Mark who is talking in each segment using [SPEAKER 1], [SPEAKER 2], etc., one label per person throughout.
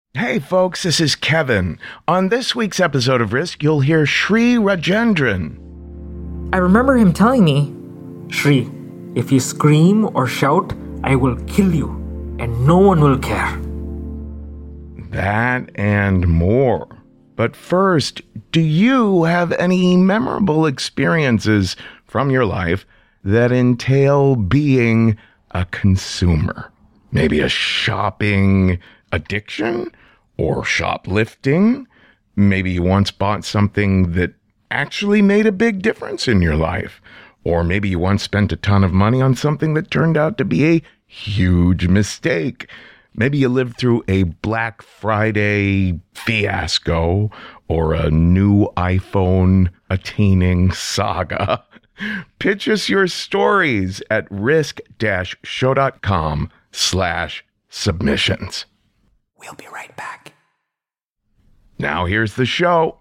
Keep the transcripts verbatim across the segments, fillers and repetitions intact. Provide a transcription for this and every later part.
[SPEAKER 1] Hey folks, this is Kevin. On this week's episode of Risk, you'll hear Sri Rajendran.
[SPEAKER 2] I remember him telling me, Sri, if you scream or shout, I will kill you, and no one will care.
[SPEAKER 1] That and more. But first, do you have any memorable experiences from your life that entail being a consumer? Maybe a shopping addiction? Or shoplifting? Maybe you once bought something that actually made a big difference in your life. Or maybe you once spent a ton of money on something that turned out to be a huge mistake. Maybe you lived through a Black Friday fiasco or a new iPhone attaining saga. Pitch us your stories at risk-show.com slash submissions.
[SPEAKER 2] We'll be right back.
[SPEAKER 1] Now here's the show.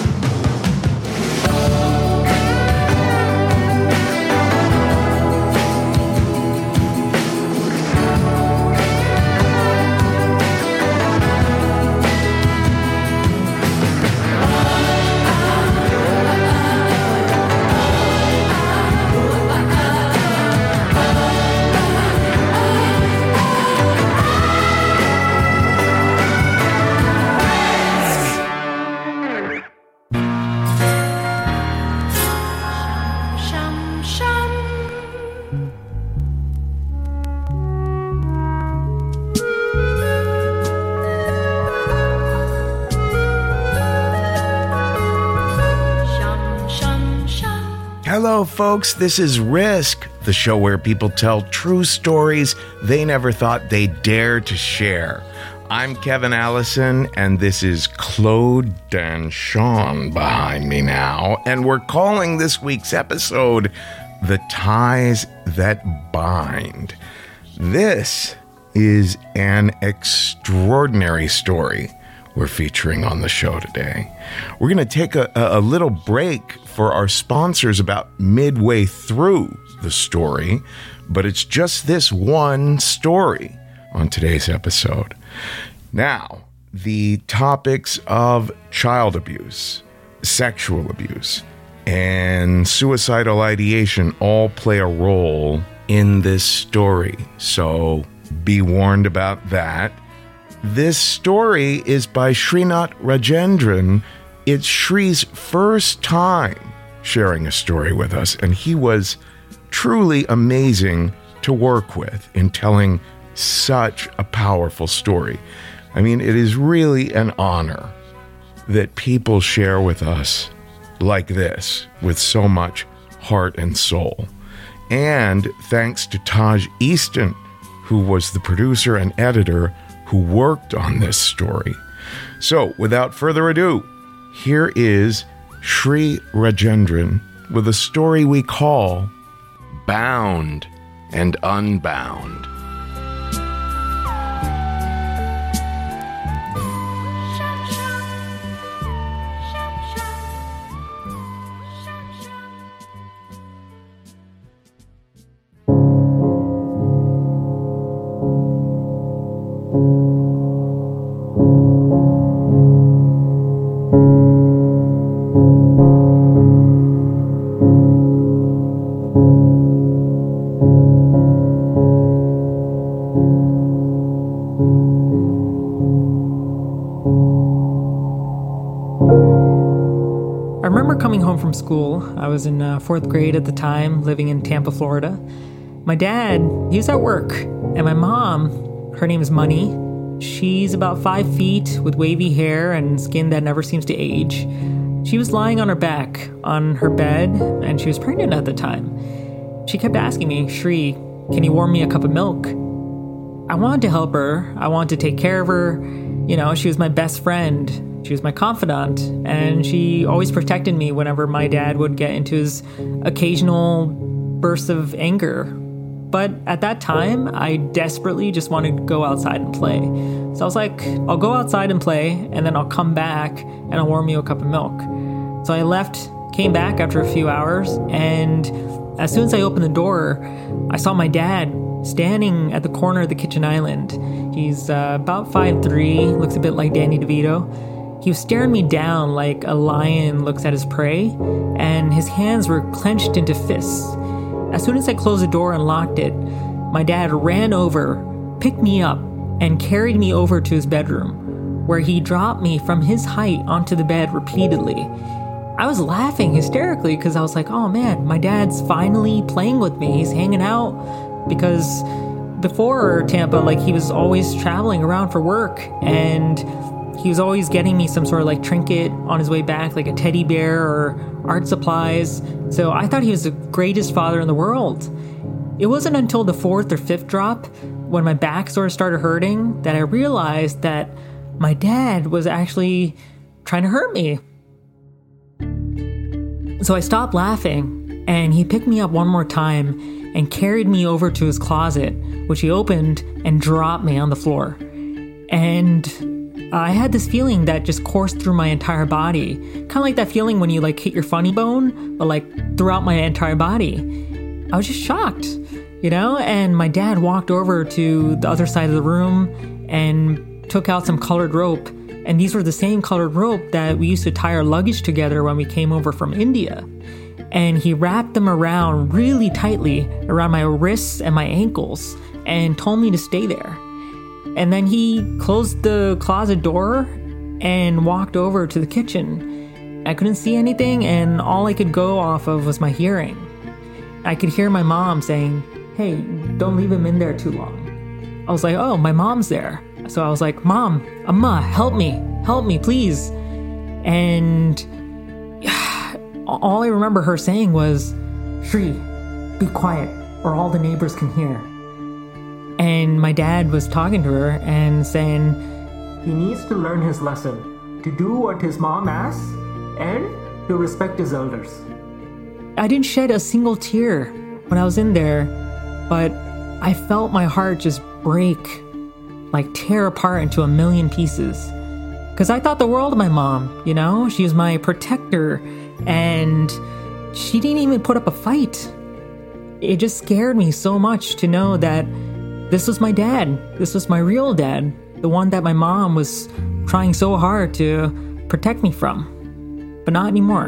[SPEAKER 1] Hello, folks. This is Risk, the show where people tell true stories they never thought they'd dare to share. I'm Kevin Allison, and this is Claude Danchon behind me now, and we're calling this week's episode The Ties That Bind. This is an extraordinary story we're featuring on the show today. We're going to take a, a little break for our sponsors about midway through the story, but it's just this one story on today's episode. Now, the topics of child abuse, sexual abuse, and suicidal ideation all play a role in this story, so be warned about that. This story is by Srinath Rajendran. It's Sri's first time sharing a story with us, and he was truly amazing to work with in telling such a powerful story. I mean, it is really an honor that people share with us like this, with so much heart and soul. And thanks to Taj Easton, who was the producer and editor who worked on this story. So, without further ado, here is Sri Rajendran with a story we call Bound and Unbound.
[SPEAKER 2] I remember coming home from school. I was in uh, fourth grade at the time, living in Tampa, Florida. My dad, he was at work, and my mom, her name is Money. She's about five feet with wavy hair and skin that never seems to age. She was lying on her back on her bed, and she was pregnant at the time. She kept asking me, Sri, can you warm me a cup of milk? I wanted to help her. I wanted to take care of her. You know, she was my best friend. She was my confidant, and she always protected me whenever my dad would get into his occasional bursts of anger. But at that time, I desperately just wanted to go outside and play. So I was like, I'll go outside and play, and then I'll come back, and I'll warm you a cup of milk. So I left, came back after a few hours, and as soon as I opened the door, I saw my dad standing at the corner of the kitchen island. He's uh, about five three, looks a bit like Danny DeVito. He was staring me down like a lion looks at his prey, and his hands were clenched into fists. As soon as I closed the door and locked it, my dad ran over, picked me up, and carried me over to his bedroom, where he dropped me from his height onto the bed repeatedly. I was laughing hysterically because I was like, oh man, my dad's finally playing with me. He's hanging out, because before Tampa, like, he was always traveling around for work, and he was always getting me some sort of like trinket on his way back, like a teddy bear or art supplies. So I thought he was the greatest father in the world. It wasn't until the fourth or fifth drop, when my back sort of started hurting, that I realized that my dad was actually trying to hurt me. So I stopped laughing, and he picked me up one more time and carried me over to his closet, which he opened and dropped me on the floor. And I had this feeling that just coursed through my entire body. Kind of like that feeling when you like hit your funny bone, but like throughout my entire body. I was just shocked, you know? And my dad walked over to the other side of the room and took out some colored rope. And these were the same colored rope that we used to tie our luggage together when we came over from India. And he wrapped them around really tightly around my wrists and my ankles and told me to stay there. And then he closed the closet door and walked over to the kitchen. I couldn't see anything, and all I could go off of was my hearing. I could hear my mom saying, hey, don't leave him in there too long. I was like, oh, my mom's there. So I was like, Mom, Amma, help me, help me, please. And all I remember her saying was, Shri, be quiet, or all the neighbors can hear. And my dad was talking to her and saying, he needs to learn his lesson, to do what his mom asks, and to respect his elders. I didn't shed a single tear when I was in there, but I felt my heart just break, like tear apart into a million pieces. Because I thought the world of my mom, you know? She was my protector, and she didn't even put up a fight. It just scared me so much to know that this was my dad. This was my real dad. The one that my mom was trying so hard to protect me from. But not anymore.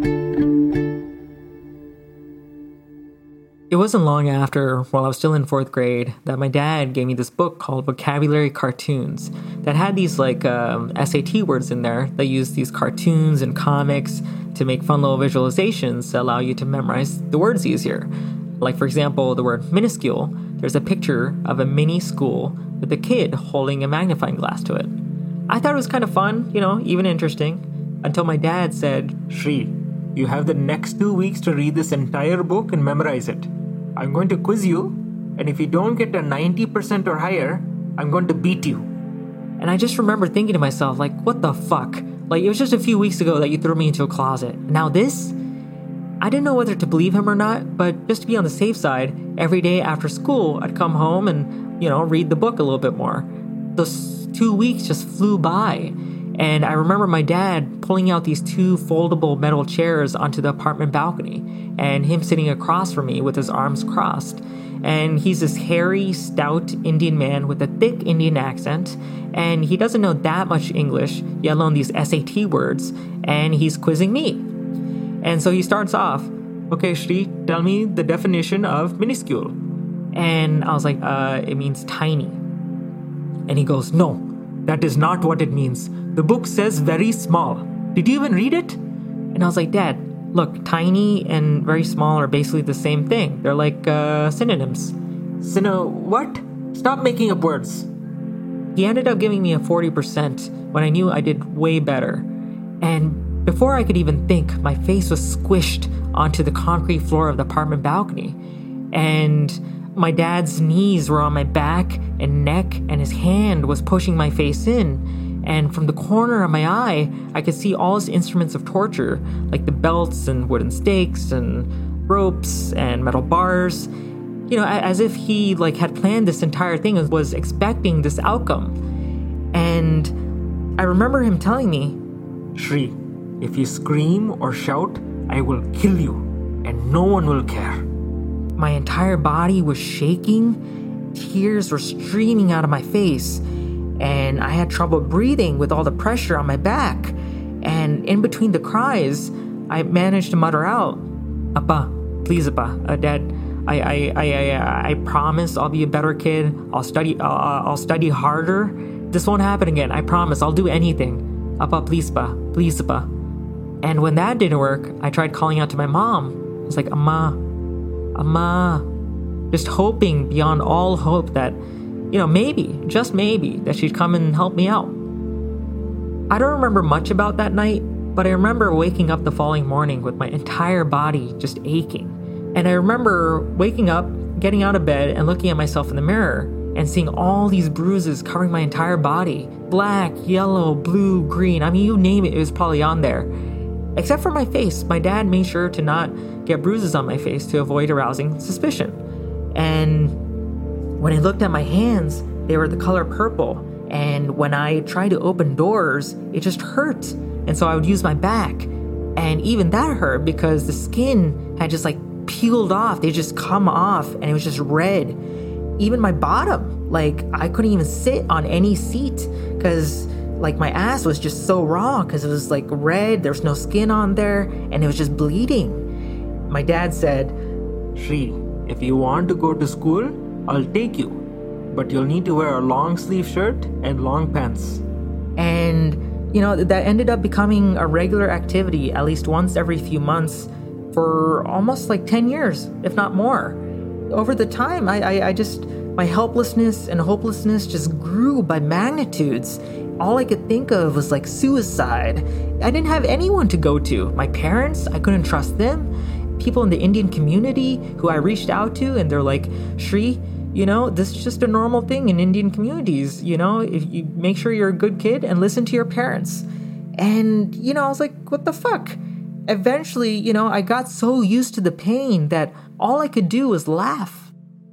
[SPEAKER 2] It wasn't long after, while I was still in fourth grade, that my dad gave me this book called Vocabulary Cartoons that had these like um, S A T words in there that used these cartoons and comics to make fun little visualizations to allow you to memorize the words easier. Like, for example, the word minuscule. There's a picture of a mini school with a kid holding a magnifying glass to it. I thought it was kind of fun, you know, even interesting, until my dad said, Shri, you have the next two weeks to read this entire book and memorize it. I'm going to quiz you, and if you don't get a ninety percent or higher, I'm going to beat you. And I just remember thinking to myself, like, what the fuck? Like, it was just a few weeks ago that you threw me into a closet. Now this? I didn't know whether to believe him or not, but just to be on the safe side, every day after school, I'd come home and, you know, read the book a little bit more. Those two weeks just flew by. And I remember my dad pulling out these two foldable metal chairs onto the apartment balcony, and him sitting across from me with his arms crossed. And he's this hairy, stout Indian man with a thick Indian accent, and he doesn't know that much English, yet alone these S A T words, and he's quizzing me. And so he starts off, okay, Shri, tell me the definition of minuscule. And I was like, uh, it means tiny. And he goes, no, that is not what it means. The book says very small. Did you even read it? And I was like, Dad, look, tiny and very small are basically the same thing. They're like uh, synonyms. Syno, what? Stop making up words. He ended up giving me a forty percent when I knew I did way better. And before I could even think, my face was squished onto the concrete floor of the apartment balcony. And my dad's knees were on my back and neck, and his hand was pushing my face in. And from the corner of my eye, I could see all his instruments of torture, like the belts and wooden stakes and ropes and metal bars. You know, as if he like had planned this entire thing and was expecting this outcome. And I remember him telling me, Shri, if you scream or shout, I will kill you, and no one will care. my entire body was shaking. Tears were streaming out of my face. And I had trouble breathing with all the pressure on my back. And in between the cries, I managed to mutter out, "Appa, please, Appa, uh, Dad, I, I, I, I, I promise I'll be a better kid. I'll study, uh, I'll study harder. This won't happen again. I promise. I'll do anything. Appa, please, Appa, please, Appa." And when that didn't work, I tried calling out to my mom. I was like, "Amma, Amma," just hoping beyond all hope that, you know, maybe, just maybe, that she'd come and help me out. I don't remember much about that night, but I remember waking up the following morning with my entire body just aching. And I remember waking up, getting out of bed, and looking at myself in the mirror and seeing all these bruises covering my entire body. Black, yellow, blue, green. I mean, you name it, it was probably on there. Except for my face. My dad made sure to not get bruises on my face to avoid arousing suspicion. And when I looked at my hands, they were the color purple. And when I tried to open doors, it just hurt. And so I would use my back. And even that hurt because the skin had just like peeled off. They just come off and it was just red. Even my bottom, like I couldn't even sit on any seat because like my ass was just so raw because it was like red. There was no skin on there and it was just bleeding. My dad said,
[SPEAKER 3] "Shri, if you want to go to school, I'll take you, but you'll need to wear a long sleeve shirt and long pants."
[SPEAKER 2] And, you know, that ended up becoming a regular activity at least once every few months for almost like ten years, if not more. Over the time, I, I, I just, my helplessness and hopelessness just grew by magnitudes. All I could think of was like suicide. I didn't have anyone to go to. My parents, I couldn't trust them. People in the Indian community who I reached out to, and they're like, "Shri, you know, this is just a normal thing in Indian communities. You know, if you make sure you're a good kid and listen to your parents." And, you know, I was like, what the fuck? Eventually, you know, I got so used to the pain that all I could do was laugh.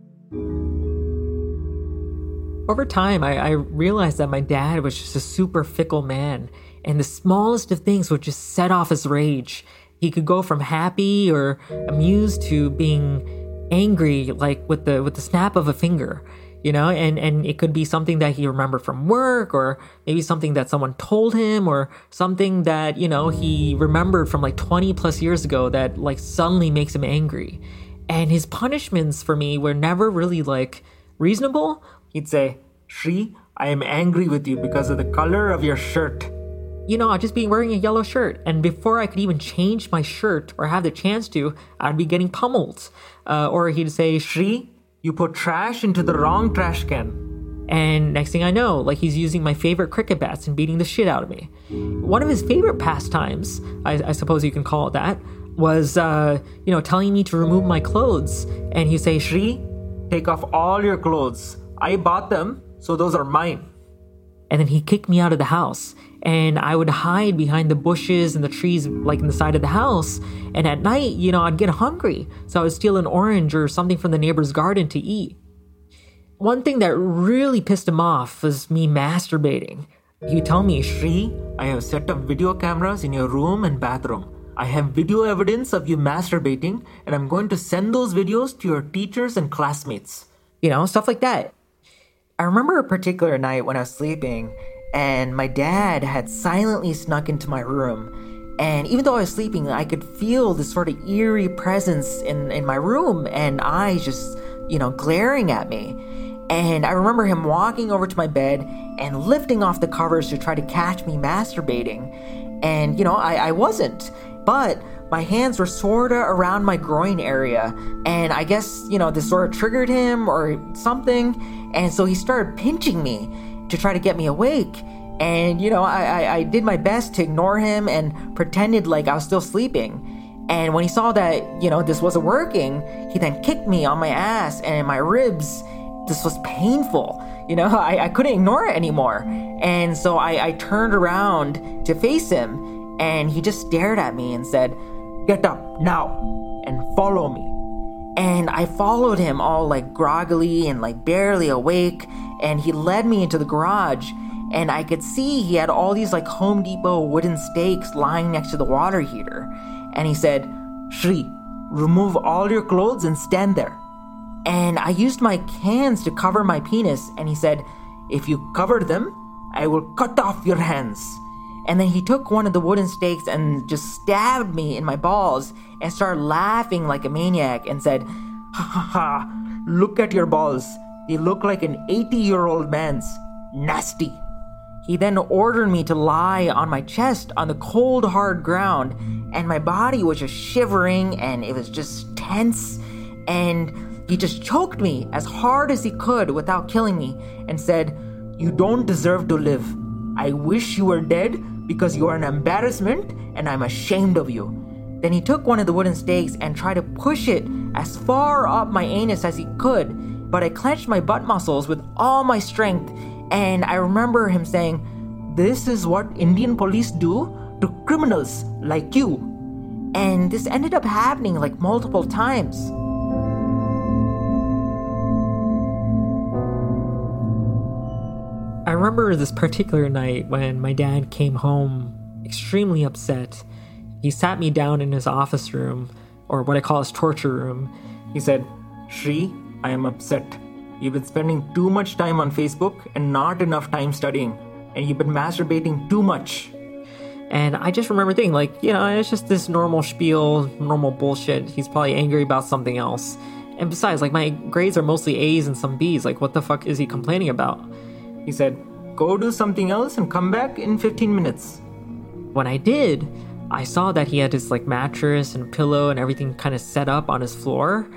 [SPEAKER 2] Over time, I, I realized that my dad was just a super fickle man, and the smallest of things would just set off his rage. He could go from happy or amused to being angry, like with the with the snap of a finger, you know, and, and it could be something that he remembered from work, or maybe something that someone told him, or something that, you know, he remembered from like twenty plus years ago that like suddenly makes him angry. And his punishments for me were never really like reasonable.
[SPEAKER 3] He'd say, "Shri, I am angry with you because of the color of your shirt."
[SPEAKER 2] You know, I'd just be wearing a yellow shirt, and before I could even change my shirt or have the chance to, I'd be getting pummeled. Uh, or he'd say,
[SPEAKER 3] "Shri, you put trash into the wrong trash can."
[SPEAKER 2] And next thing I know, like he's using my favorite cricket bats and beating the shit out of me. One of his favorite pastimes, I, I suppose you can call it that, was, uh, you know, telling me to remove my clothes. And he'd say,
[SPEAKER 3] "Shri, take off all your clothes. I bought them, so those are mine."
[SPEAKER 2] And then he'd kick me out of the house. And I would hide behind the bushes and the trees, like in the side of the house. And at night, you know, I'd get hungry. So I would steal an orange or something from the neighbor's garden to eat. One thing that really pissed him off was me masturbating.
[SPEAKER 3] He would tell me, "Shri, I have set up video cameras in your room and bathroom. I have video evidence of you masturbating, and I'm going to send those videos to your teachers and classmates."
[SPEAKER 2] You know, stuff like that.
[SPEAKER 4] I remember a particular night when I was sleeping, and my dad had silently snuck into my room. And even though I was sleeping, I could feel this sort of eerie presence in, in my room, and eyes just, you know, glaring at me. And I remember him walking over to my bed and lifting off the covers to try to catch me masturbating. And, you know, I, I wasn't. But my hands were sort of around my groin area. And I guess, you know, this sort of triggered him or something. And so he started pinching me to try to get me awake. And, you know, I, I, I did my best to ignore him and pretended like I was still sleeping. And when he saw that, you know, this wasn't working, he then kicked me on my ass and in my ribs. This was painful. You know, I, I couldn't ignore it anymore. And so I, I turned around to face him. And he just stared at me and said, "Get up now and follow me." And I followed him all like groggily and like barely awake. And he led me into the garage. And I could see he had all these like Home Depot wooden stakes lying next to the water heater. And he said, "Shri, remove all your clothes and stand there. And I used my hands to cover my penis, and he said, if you cover them, I will cut off your hands. And then he took one of the wooden stakes and just stabbed me in my balls and started laughing like a maniac and said, ha ha ha, look at your balls. They look like an eighty-year-old man's. Nasty. He then ordered me to lie on my chest on the cold, hard ground, and my body was just shivering and it was just tense. And he just choked me as hard as he could without killing me and said, you don't deserve to live. I wish you were dead because you are an embarrassment and I'm ashamed of you. Then he took one of the wooden stakes and tried to push it as far up my anus as he could, but I clenched my butt muscles with all my strength, and I remember him saying, this is what Indian police do to criminals like you. And this ended up happening like multiple times.
[SPEAKER 2] I remember this particular night when my dad came home extremely upset. He sat me down in his office room, or what I call his torture room.
[SPEAKER 3] He said, Shri, I am upset. You've been spending too much time on Facebook and not enough time studying. And you've been masturbating too much.
[SPEAKER 2] And I just remember thinking, like, you know, it's just this normal spiel, normal bullshit. He's probably angry about something else. And besides, like, my grades are mostly A's and some B's. Like, what the fuck is he complaining about?
[SPEAKER 3] He said, go do something else and come back in fifteen minutes.
[SPEAKER 2] When I did, I saw that he had his, like, mattress and pillow and everything kind of set up on his floor.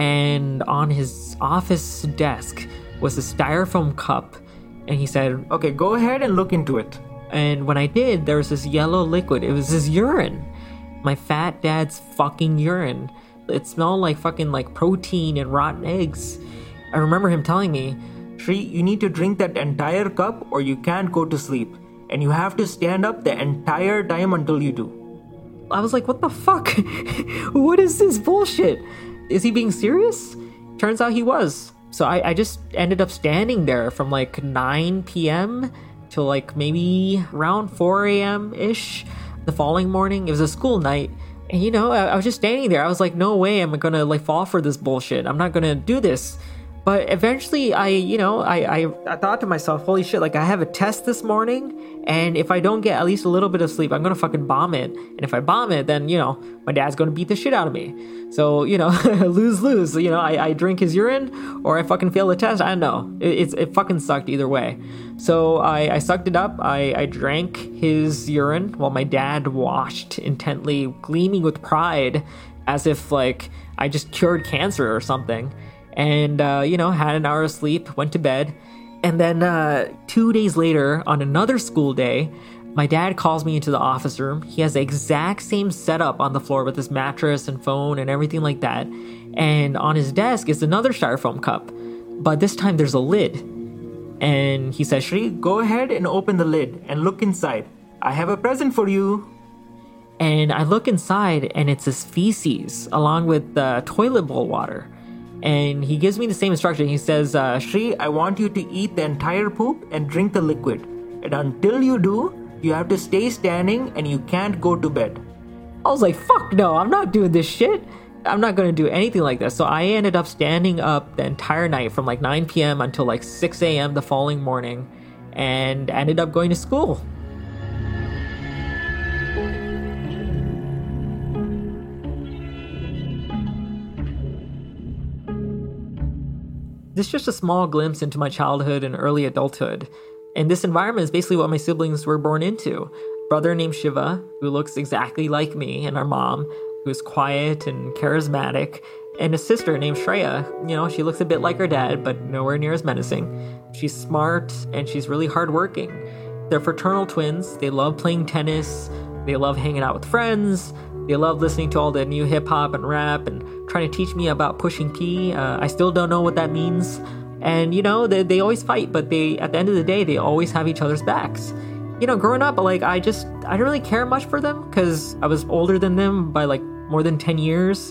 [SPEAKER 2] And on his office desk was a styrofoam cup. And he said,
[SPEAKER 3] okay, go ahead and look into it.
[SPEAKER 2] And when I did, there was this yellow liquid. It was his urine. My fat dad's fucking urine. It smelled like fucking like protein and rotten eggs. I remember him telling me,
[SPEAKER 3] Shri, you need to drink that entire cup or you can't go to sleep. And you have to stand up the entire time until you do.
[SPEAKER 2] I was like, what the fuck? What is this bullshit? Is he being serious? Turns out he was. So I, I just ended up standing there from like nine p.m. till like maybe around four a.m.-ish the following morning. It was a school night. And, you know, I, I was just standing there. I was like, no way am I going to like fall for this bullshit. I'm not going to do this. But eventually I, you know, I, I, I thought to myself, holy shit, like I have a test this morning. And if I don't get at least a little bit of sleep, I'm going to fucking bomb it. And if I bomb it, then, you know, my dad's going to beat the shit out of me. So, you know, lose, lose. You know, I, I drink his urine or I fucking fail the test. I don't know. It, it's, it fucking sucked either way. So I, I sucked it up. I, I drank his urine while my dad watched intently, gleaming with pride as if like I just cured cancer or something. And, uh, you know, had an hour of sleep, went to bed. And then uh, two days later, on another school day, my dad calls me into the office room. He has the exact same setup on the floor with his mattress and phone and everything like that. And on his desk is another styrofoam cup. But this time there's a lid. And he says,
[SPEAKER 3] Shri, go ahead and open the lid and look inside. I have a present for you.
[SPEAKER 2] And I look inside and it's his feces along with the toilet bowl water. And he gives me the same instruction. He says, uh,
[SPEAKER 3] Shri, I want you to eat the entire poop and drink the liquid. And until you do, you have to stay standing and you can't go to bed.
[SPEAKER 2] I was like, fuck no, I'm not doing this shit. I'm not going to do anything like this. So I ended up standing up the entire night from like nine p.m. until like six a.m. the following morning and ended up going to school. This is just a small glimpse into my childhood and early adulthood. And this environment is basically what my siblings were born into. Brother named Shiva, who looks exactly like me, and our mom, who's quiet and charismatic, and a sister named Shreya. You know, she looks a bit like her dad, but nowhere near as menacing. She's smart, and she's really hardworking. They're fraternal twins. They love playing tennis. They love hanging out with friends. They love listening to all the new hip-hop and rap and trying to teach me about pushing P. Uh, I still don't know what that means. And, you know, they, they always fight, but they, at the end of the day, they always have each other's backs. You know, growing up, like, I just, I didn't really care much for them because I was older than them by, like, more than ten years.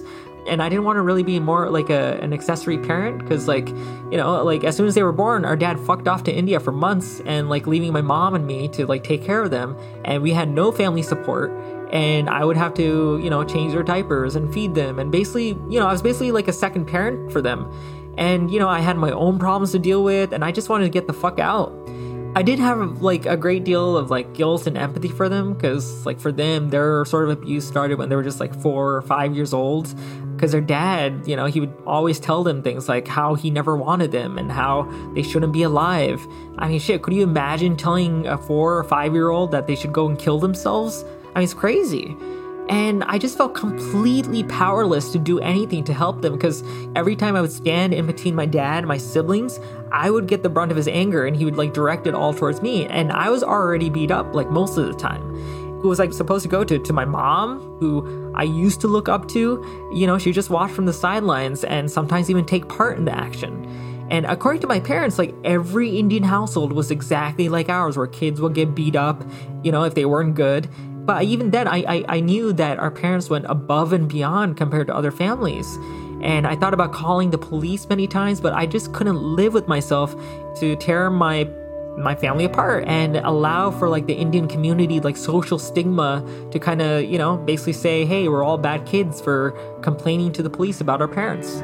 [SPEAKER 2] and I didn't want to really be more like a, an accessory parent because, like, you know, like as soon as they were born, our dad fucked off to India for months and like leaving my mom and me to like take care of them. And we had no family support. And I would have to, you know, change their diapers and feed them. And basically, you know, I was basically like a second parent for them. And, you know, I had my own problems to deal with and I just wanted to get the fuck out. I did have like a great deal of like guilt and empathy for them because like for them, their sort of abuse started when they were just like four or five years old because their dad, you know, he would always tell them things like how he never wanted them and how they shouldn't be alive. I mean, shit, could you imagine telling a four or five year old that they should go and kill themselves? I mean, it's crazy. And I just felt completely powerless to do anything to help them because every time I would stand in between my dad and my siblings, I would get the brunt of his anger and he would like direct it all towards me. And I was already beat up like most of the time. It was like supposed to go to, to my mom, who I used to look up to. You know, she just watched from the sidelines and sometimes even take part in the action. And according to my parents, like every Indian household was exactly like ours, where kids would get beat up, you know, if they weren't good. But even then, I, I I knew that our parents went above and beyond compared to other families. And I thought about calling the police many times, but I just couldn't live with myself to tear my my family apart and allow for like the Indian community, like social stigma to kind of, you know, basically say, hey, we're all bad kids for complaining to the police about our parents.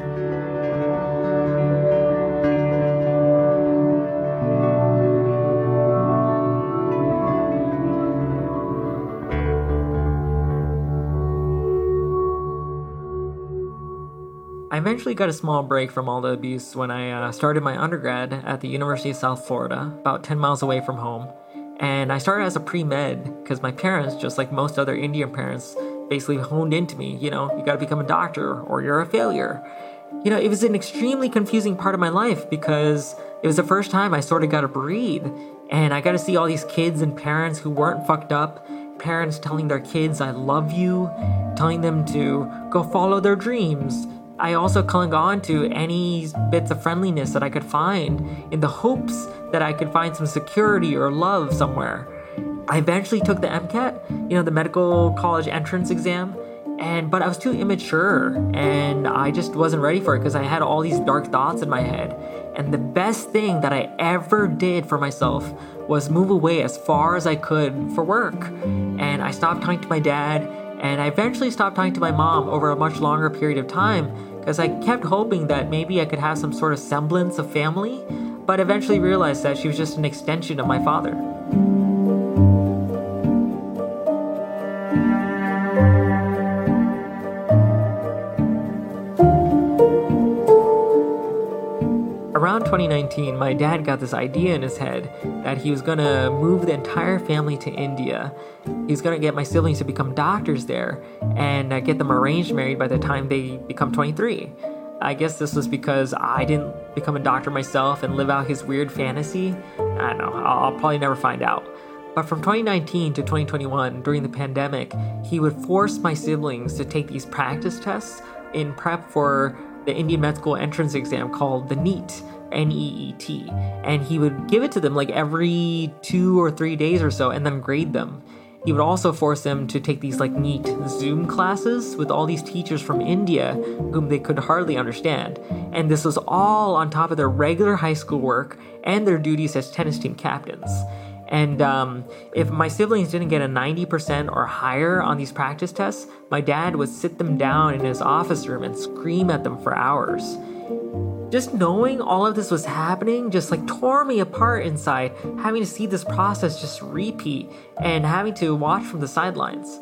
[SPEAKER 2] I eventually got a small break from all the abuse when I uh, started my undergrad at the University of South Florida, about ten miles away from home. And I started as a pre-med because my parents, just like most other Indian parents, basically honed into me, you know, you gotta become a doctor or you're a failure. You know, it was an extremely confusing part of my life because it was the first time I sort of got to breathe. And I got to see all these kids and parents who weren't fucked up, parents telling their kids, I love you, telling them to go follow their dreams. I also clung on to any bits of friendliness that I could find in the hopes that I could find some security or love somewhere. I eventually took the MCAT, you know, the medical college entrance exam, and but I was too immature and I just wasn't ready for it because I had all these dark thoughts in my head. And the best thing that I ever did for myself was move away as far as I could for work. And I stopped talking to my dad, and I eventually stopped talking to my mom over a much longer period of time because I kept hoping that maybe I could have some sort of semblance of family, but eventually realized that she was just an extension of my father. Around twenty nineteen, my dad got this idea in his head that he was going to move the entire family to India. He was going to get my siblings to become doctors there and uh, get them arranged married by the time they become twenty-three. I guess this was because I didn't become a doctor myself and live out his weird fantasy. I don't know, I'll, I'll probably never find out. But from twenty nineteen to twenty twenty-one, during the pandemic, he would force my siblings to take these practice tests in prep for the Indian med school entrance exam called the NEET, N E E T. And he would give it to them like every two or three days or so and then grade them. He would also force them to take these like NEET Zoom classes with all these teachers from India whom they could hardly understand. And this was all on top of their regular high school work and their duties as tennis team captains. And um, if my siblings didn't get a ninety percent or higher on these practice tests, my dad would sit them down in his office room and scream at them for hours. Just knowing all of this was happening just like tore me apart inside, having to see this process just repeat and having to watch from the sidelines.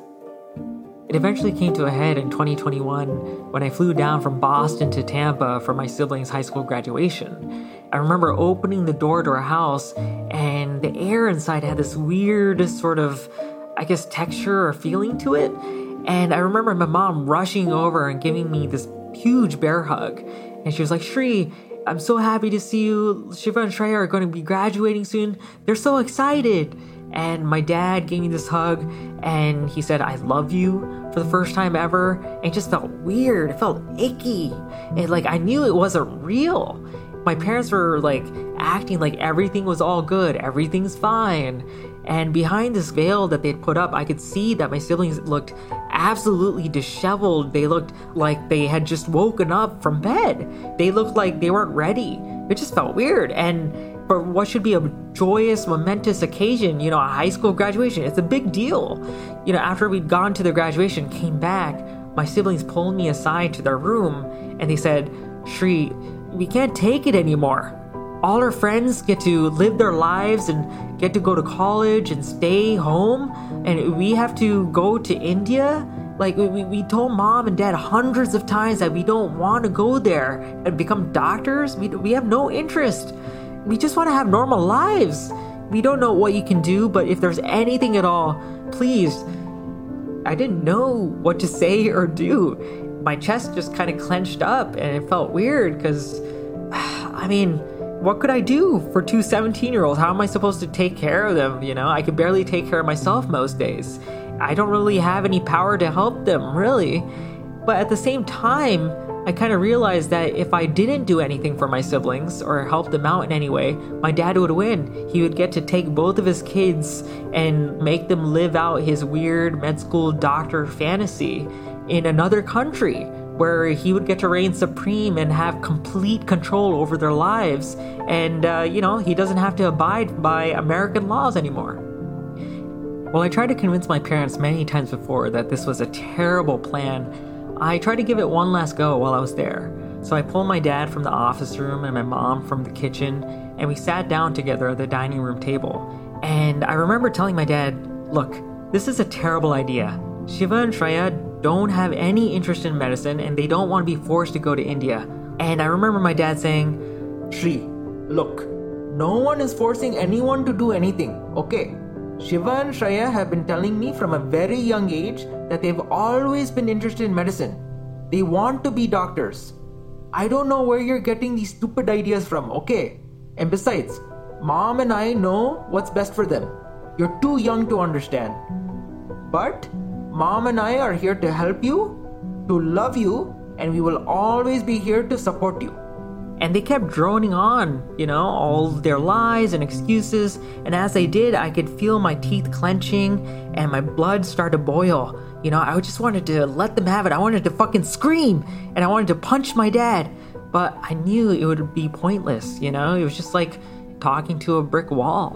[SPEAKER 2] It eventually came to a head in twenty twenty-one when I flew down from Boston to Tampa for my siblings' high school graduation. I remember opening the door to our house and the air inside had this weird sort of, I guess, texture or feeling to it. And I remember my mom rushing over and giving me this huge bear hug. And she was like, Shri, I'm so happy to see you. Shiva and Shreya are going to be graduating soon. They're so excited. And my dad gave me this hug and he said, I love you for the first time ever. And it just felt weird. It felt icky. And like I knew it wasn't real. My parents were like acting like everything was all good. Everything's fine.
[SPEAKER 4] And behind this veil that they'd put up, I could see that my siblings looked absolutely disheveled. They looked like they had just woken up from bed. They looked like they weren't ready. It just felt weird. And for what should be a joyous, momentous occasion, you know, a high school graduation, it's a big deal. You know, after we'd gone to the graduation, came back, my siblings pulled me aside to their room and they said, "Shri, we can't take it anymore. All our friends get to live their lives and get to go to college and stay home, and we have to go to India. Like, we, we told mom and dad hundreds of times that we don't want to go there and become doctors. We, we have no interest. We just want to have normal lives. We don't know what you can do, but if there's anything at all, please." I didn't know what to say or do. My chest just kind of clenched up and it felt weird because, I mean, what could I do for two seventeen-year-olds? How am I supposed to take care of them? You know, I could barely take care of myself most days. I don't really have any power to help them, really. But at the same time, I kind of realized that if I didn't do anything for my siblings or help them out in any way, my dad would win. He would get to take both of his kids and make them live out his weird med school doctor fantasy in another country, where he would get to reign supreme and have complete control over their lives. And, uh, you know, he doesn't have to abide by American laws anymore. Well, I tried to convince my parents many times before that this was a terrible plan. I tried to give it one last go while I was there. So I pulled my dad from the office room and my mom from the kitchen, and we sat down together at the dining room table. And I remember telling my dad, "Look, this is a terrible idea. Shiva and Shreya don't have any interest in medicine, and they don't want to be forced to go to India." And I remember my dad saying,
[SPEAKER 3] "Shri, look, no one is forcing anyone to do anything, okay? Shiva and Shreya have been telling me from a very young age that they've always been interested in medicine. They want to be doctors. I don't know where you're getting these stupid ideas from, okay? And besides, mom and I know what's best for them. You're too young to understand. But mom and I are here to help you, to love you, and we will always be here to support you."
[SPEAKER 4] And they kept droning on, you know, all their lies and excuses. And as they did, I could feel my teeth clenching and my blood start to boil. You know, I just wanted to let them have it. I wanted to fucking scream and I wanted to punch my dad. But I knew it would be pointless, you know? It was just like talking to a brick wall.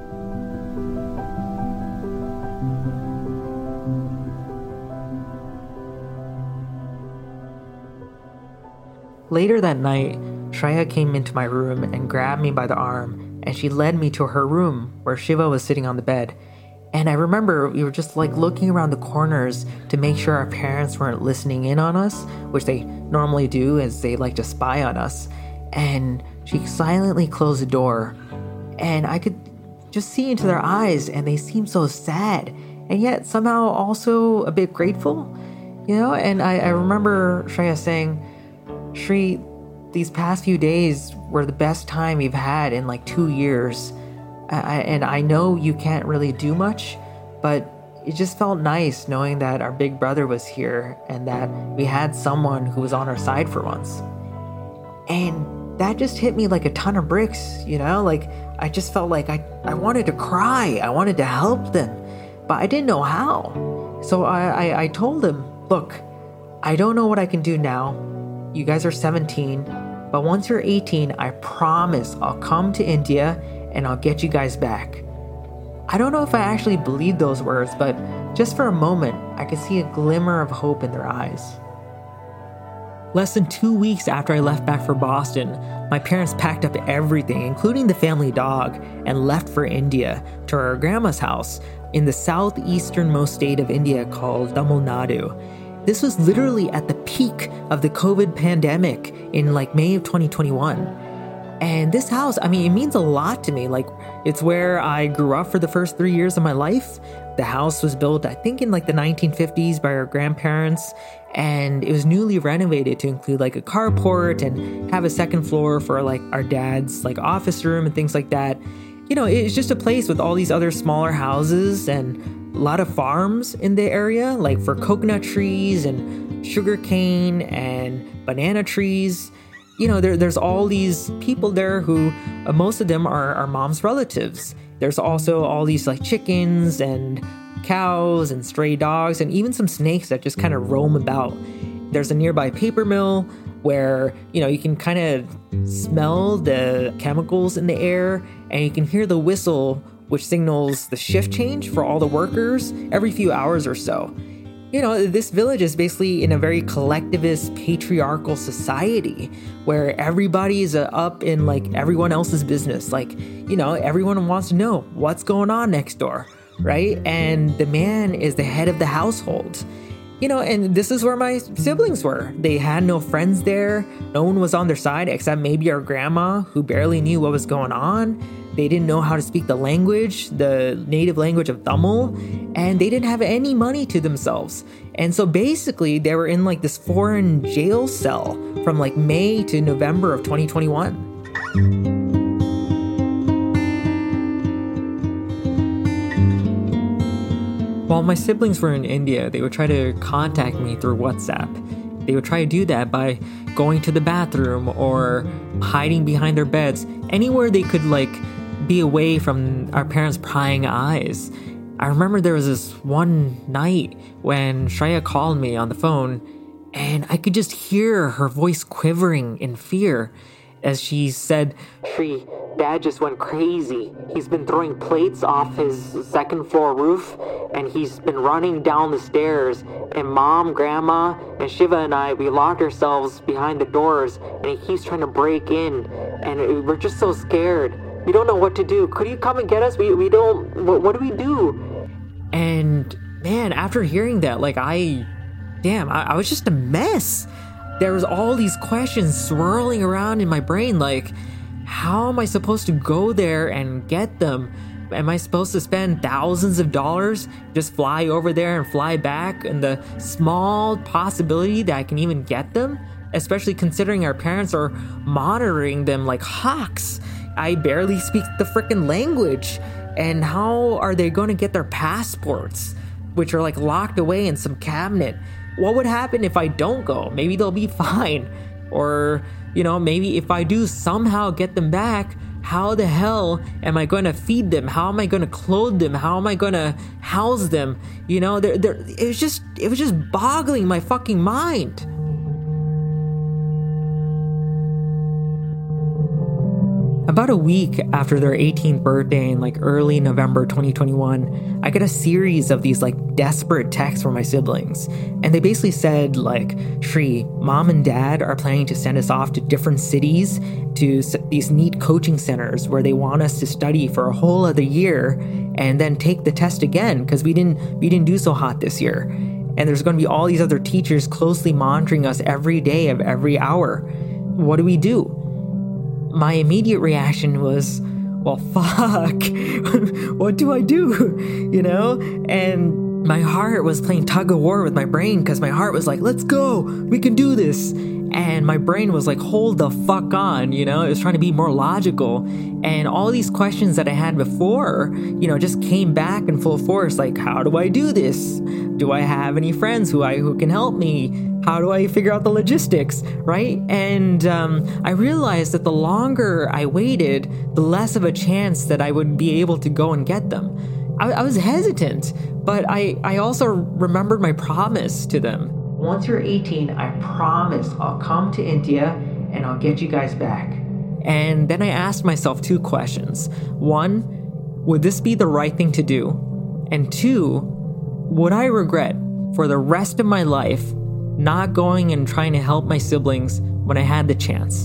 [SPEAKER 4] Later that night, Shreya came into my room and grabbed me by the arm, and she led me to her room where Shiva was sitting on the bed. And I remember we were just like looking around the corners to make sure our parents weren't listening in on us, which they normally do as they like to spy on us. And she silently closed the door, and I could just see into their eyes, and they seemed so sad, and yet somehow also a bit grateful, you know? And I, I remember Shreya saying, "Shri, these past few days were the best time we've had in like two years. I, and I know you can't really do much, but it just felt nice knowing that our big brother was here and that we had someone who was on our side for once." And that just hit me like a ton of bricks, you know? Like, I just felt like I, I wanted to cry. I wanted to help them, but I didn't know how. So I, I, I told him, "Look, I don't know what I can do now. You guys are seventeen, but once you're eighteen, I promise I'll come to India and I'll get you guys back." I don't know if I actually believed those words, but just for a moment, I could see a glimmer of hope in their eyes. Less than two weeks after I left back for Boston, my parents packed up everything, including the family dog, and left for India to our grandma's house in the southeasternmost state of India called Tamil Nadu. This was literally at the peak of the COVID pandemic in like May of twenty twenty-one. And this house, I mean, it means a lot to me. Like, it's where I grew up for the first three years of my life. The house was built, I think, in like the nineteen fifties by our grandparents. And it was newly renovated to include like a carport and have a second floor for like our dad's like office room and things like that. You know, it's just a place with all these other smaller houses and a lot of farms in the area, like for coconut trees and sugarcane and banana trees. You know, there, there's all these people there who, uh, most of them are our mom's relatives. There's also all these like chickens and cows and stray dogs and even some snakes that just kind of roam about. There's a nearby paper mill where, you know, you can kind of smell the chemicals in the air and you can hear the whistle, which signals the shift change for all the workers every few hours or so. You know, this village is basically in a very collectivist, patriarchal society where everybody is uh, up in like everyone else's business. Like, you know, everyone wants to know what's going on next door, right? And the man is the head of the household. You know, and this is where my siblings were. They had no friends there. No one was on their side except maybe our grandma, who barely knew what was going on. They didn't know how to speak the language, the native language of Tamil, and they didn't have any money to themselves. And so basically, they were in like this foreign jail cell from like May to November of twenty twenty-one. While my siblings were in India, they would try to contact me through WhatsApp. They would try to do that by going to the bathroom or hiding behind their beds, anywhere they could like be away from our parents' prying eyes. I remember there was this one night when Shreya called me on the phone and I could just hear her voice quivering in fear as she said, "Shri, Dad just went crazy. He's been throwing plates off his second floor roof and he's been running down the stairs. And Mom, Grandma, and Shiva and I, we locked ourselves behind the doors and he keeps trying to break in. And we're just so scared. We don't know what to do. Could you come and get us? We we don't, what, what do we do?" And man, after hearing that, like I, damn, I, I was just a mess. There was all these questions swirling around in my brain, like, how am I supposed to go there and get them? Am I supposed to spend thousands of dollars, just fly over there and fly back, and the small possibility that I can even get them? Especially considering our parents are monitoring them like hawks. I barely speak the frickin' language. And how are they going to get their passports, which are like locked away in some cabinet? What would happen if I don't go? Maybe they'll be fine. Or, you know, maybe if I do somehow get them back, how the hell am I going to feed them? How am I going to clothe them? How am I going to house them? You know, they're, they're, it was just, it was just boggling my fucking mind. About a week after their eighteenth birthday in like early November twenty twenty-one, I get a series of these like desperate texts from my siblings. And they basically said like, "Shri, Mom and Dad are planning to send us off to different cities to these neat coaching centers where they want us to study for a whole other year and then take the test again because we didn't we didn't do so hot this year. And there's going to be all these other teachers closely monitoring us every day of every hour. What do we do?" My immediate reaction was, well, fuck, what do I do? You know? And my heart was playing tug of war with my brain because my heart was like, let's go, we can do this. And my brain was like, hold the fuck on, you know? It was trying to be more logical. And all these questions that I had before, you know, just came back in full force. Like, how do I do this? Do I have any friends who I who can help me? How do I figure out the logistics, right? And um, I realized that the longer I waited, the less of a chance that I would be able to go and get them. I, I was hesitant, but I, I also remembered my promise to them. Once you're eighteen, I promise I'll come to India and I'll get you guys back. And then I asked myself two questions. One, would this be the right thing to do? And two, would I regret for the rest of my life not going and trying to help my siblings when I had the chance?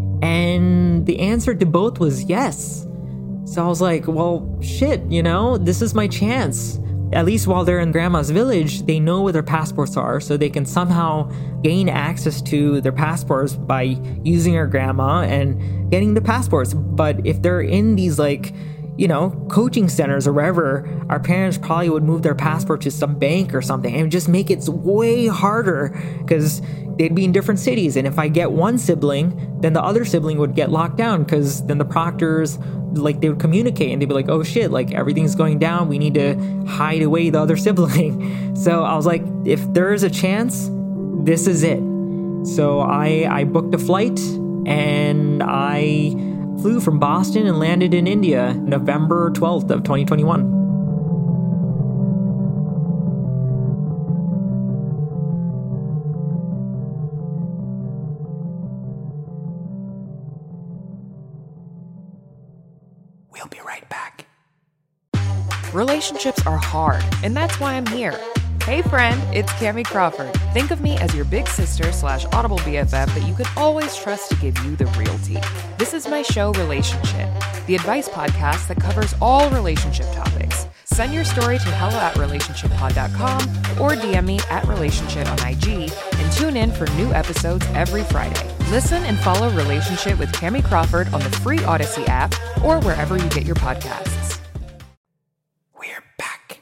[SPEAKER 4] And the answer to both was yes. So I was like, well, shit, you know, this is my chance. At least while they're in Grandma's village, they know where their passports are, so they can somehow gain access to their passports by using our grandma and getting the passports. But if they're in these, like, you know, coaching centers or wherever, our parents probably would move their passport to some bank or something and just make it way harder because they'd be in different cities. And if I get one sibling, then the other sibling would get locked down because then the proctors, like, they would communicate and they'd be like, oh shit, like everything's going down. We need to hide away the other sibling. So I was like, if there is a chance, this is it. So I, I booked a flight and I
[SPEAKER 2] flew from Boston and landed in India November twelfth of twenty twenty-one.
[SPEAKER 1] We'll be right back.
[SPEAKER 5] Relationships are hard, and that's why I'm here. Hey friend, it's Cami Crawford. Think of me as your big sister slash audible B F F that you can always trust to give you the real tea. This is my show, Relationship, the advice podcast that covers all relationship topics. Send your story to hello at relationship pod dot com or D M me at relationship on I G and tune in for new episodes every Friday. Listen and follow Relationship with Cami Crawford on the free Odyssey app or wherever you get your podcasts.
[SPEAKER 1] We're back.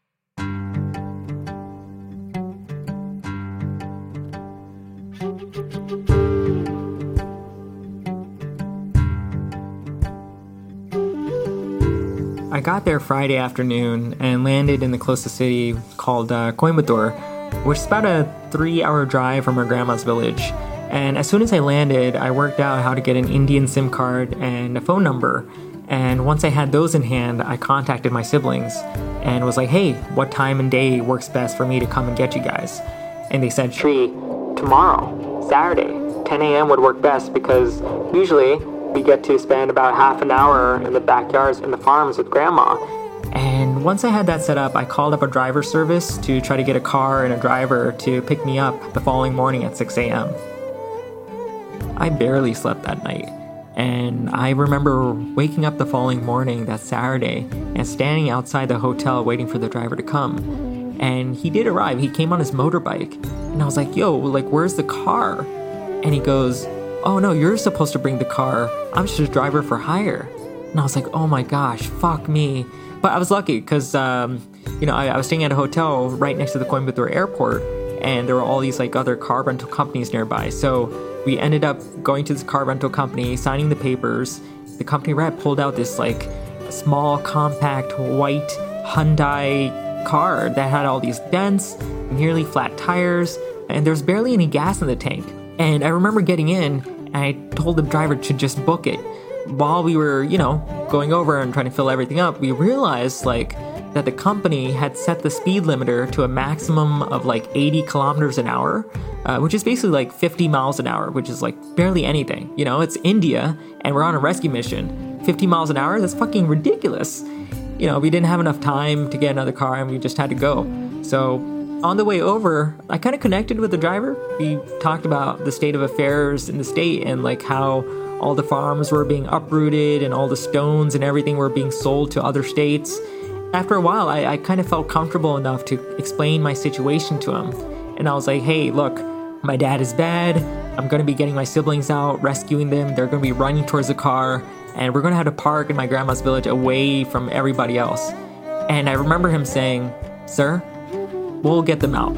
[SPEAKER 2] I got there Friday afternoon and landed in the closest city called uh, Coimbatore, which is about a three-hour drive from our grandma's village. And as soon as I landed, I worked out how to get an Indian SIM card and a phone number. And once I had those in hand, I contacted my siblings and was like, hey, what time and day works best for me to come and get you guys? And they said, Shri, tomorrow, Saturday, ten a.m. would work best because usually we get to spend about half an hour in the backyards and the farms with Grandma. And once I had that set up, I called up a driver service to try to get a car and a driver to pick me up the following morning at six a.m. I barely slept that night. And I remember waking up the following morning, that Saturday, and standing outside the hotel waiting for the driver to come. And he did arrive. He came on his motorbike. And I was like, yo, like, where's the car? And he goes, oh no, you're supposed to bring the car. I'm just a driver for hire. And I was like, oh my gosh, fuck me. But I was lucky because, um, you know, I, I was staying at a hotel right next to the Coimbatore airport. And there were all these like other car rental companies nearby. So we ended up going to this car rental company, signing the papers. The company rep pulled out this like small, compact, white Hyundai car that had all these dents, nearly flat tires, and there's barely any gas in the tank. And I remember getting in, and I told the driver to just book it. While we were, you know, going over and trying to fill everything up, we realized like that the company had set the speed limiter to a maximum of like eighty kilometers an hour, uh, which is basically like fifty miles an hour, which is like barely anything. You know, it's India and we're on a rescue mission. fifty miles an hour, that's fucking ridiculous. You know, we didn't have enough time to get another car and we just had to go. So on the way over, I kind of connected with the driver. We talked about the state of affairs in the state and like how all the farms were being uprooted and all the stones and everything were being sold to other states. After a while, I, I kind of felt comfortable enough to explain my situation to him. And I was like, hey, look, my dad is bad. I'm going to be getting my siblings out, rescuing them. They're going to be running towards the car. And we're going to have to park in my grandma's village away from everybody else. And I remember him saying, sir, we'll get them out.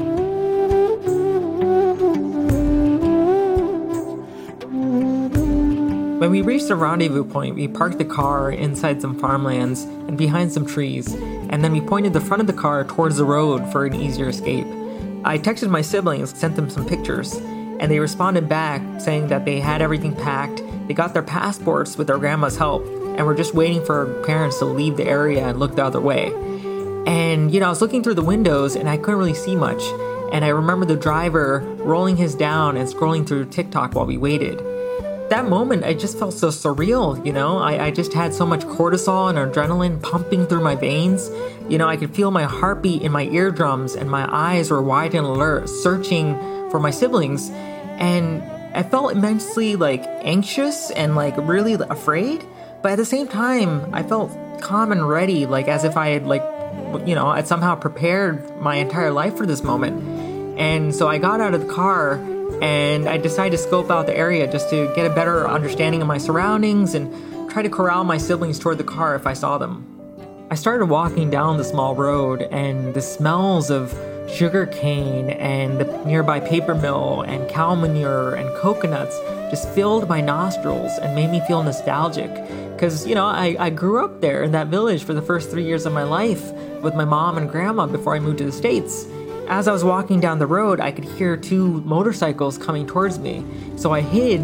[SPEAKER 2] When we reached the rendezvous point, we parked the car inside some farmlands and behind some trees, and then we pointed the front of the car towards the road for an easier escape. I texted my siblings, sent them some pictures, and they responded back saying that they had everything packed, they got their passports with their grandma's help, and were just waiting for our parents to leave the area and look the other way. And, you know, I was looking through the windows and I couldn't really see much, and I remember the driver rolling his down and scrolling through TikTok while we waited. That moment, I just felt so surreal, you know? I, I just had so much cortisol and adrenaline pumping through my veins. You know, I could feel my heartbeat in my eardrums and my eyes were wide and alert, searching for my siblings. And I felt immensely, like, anxious and, like, really afraid. But at the same time, I felt calm and ready, like, as if I had, like, you know, I'd somehow prepared my entire life for this moment. And so I got out of the car and I decided to scope out the area just to get a better understanding of my surroundings and try to corral my siblings toward the car if I saw them. I started walking down the small road, and the smells of sugar cane and the nearby paper mill and cow manure and coconuts just filled my nostrils and made me feel nostalgic. Because, you know, I, I grew up there in that village for the first three years of my life with my mom and grandma before I moved to the States. As I was walking down the road, I could hear two motorcycles coming towards me. So I hid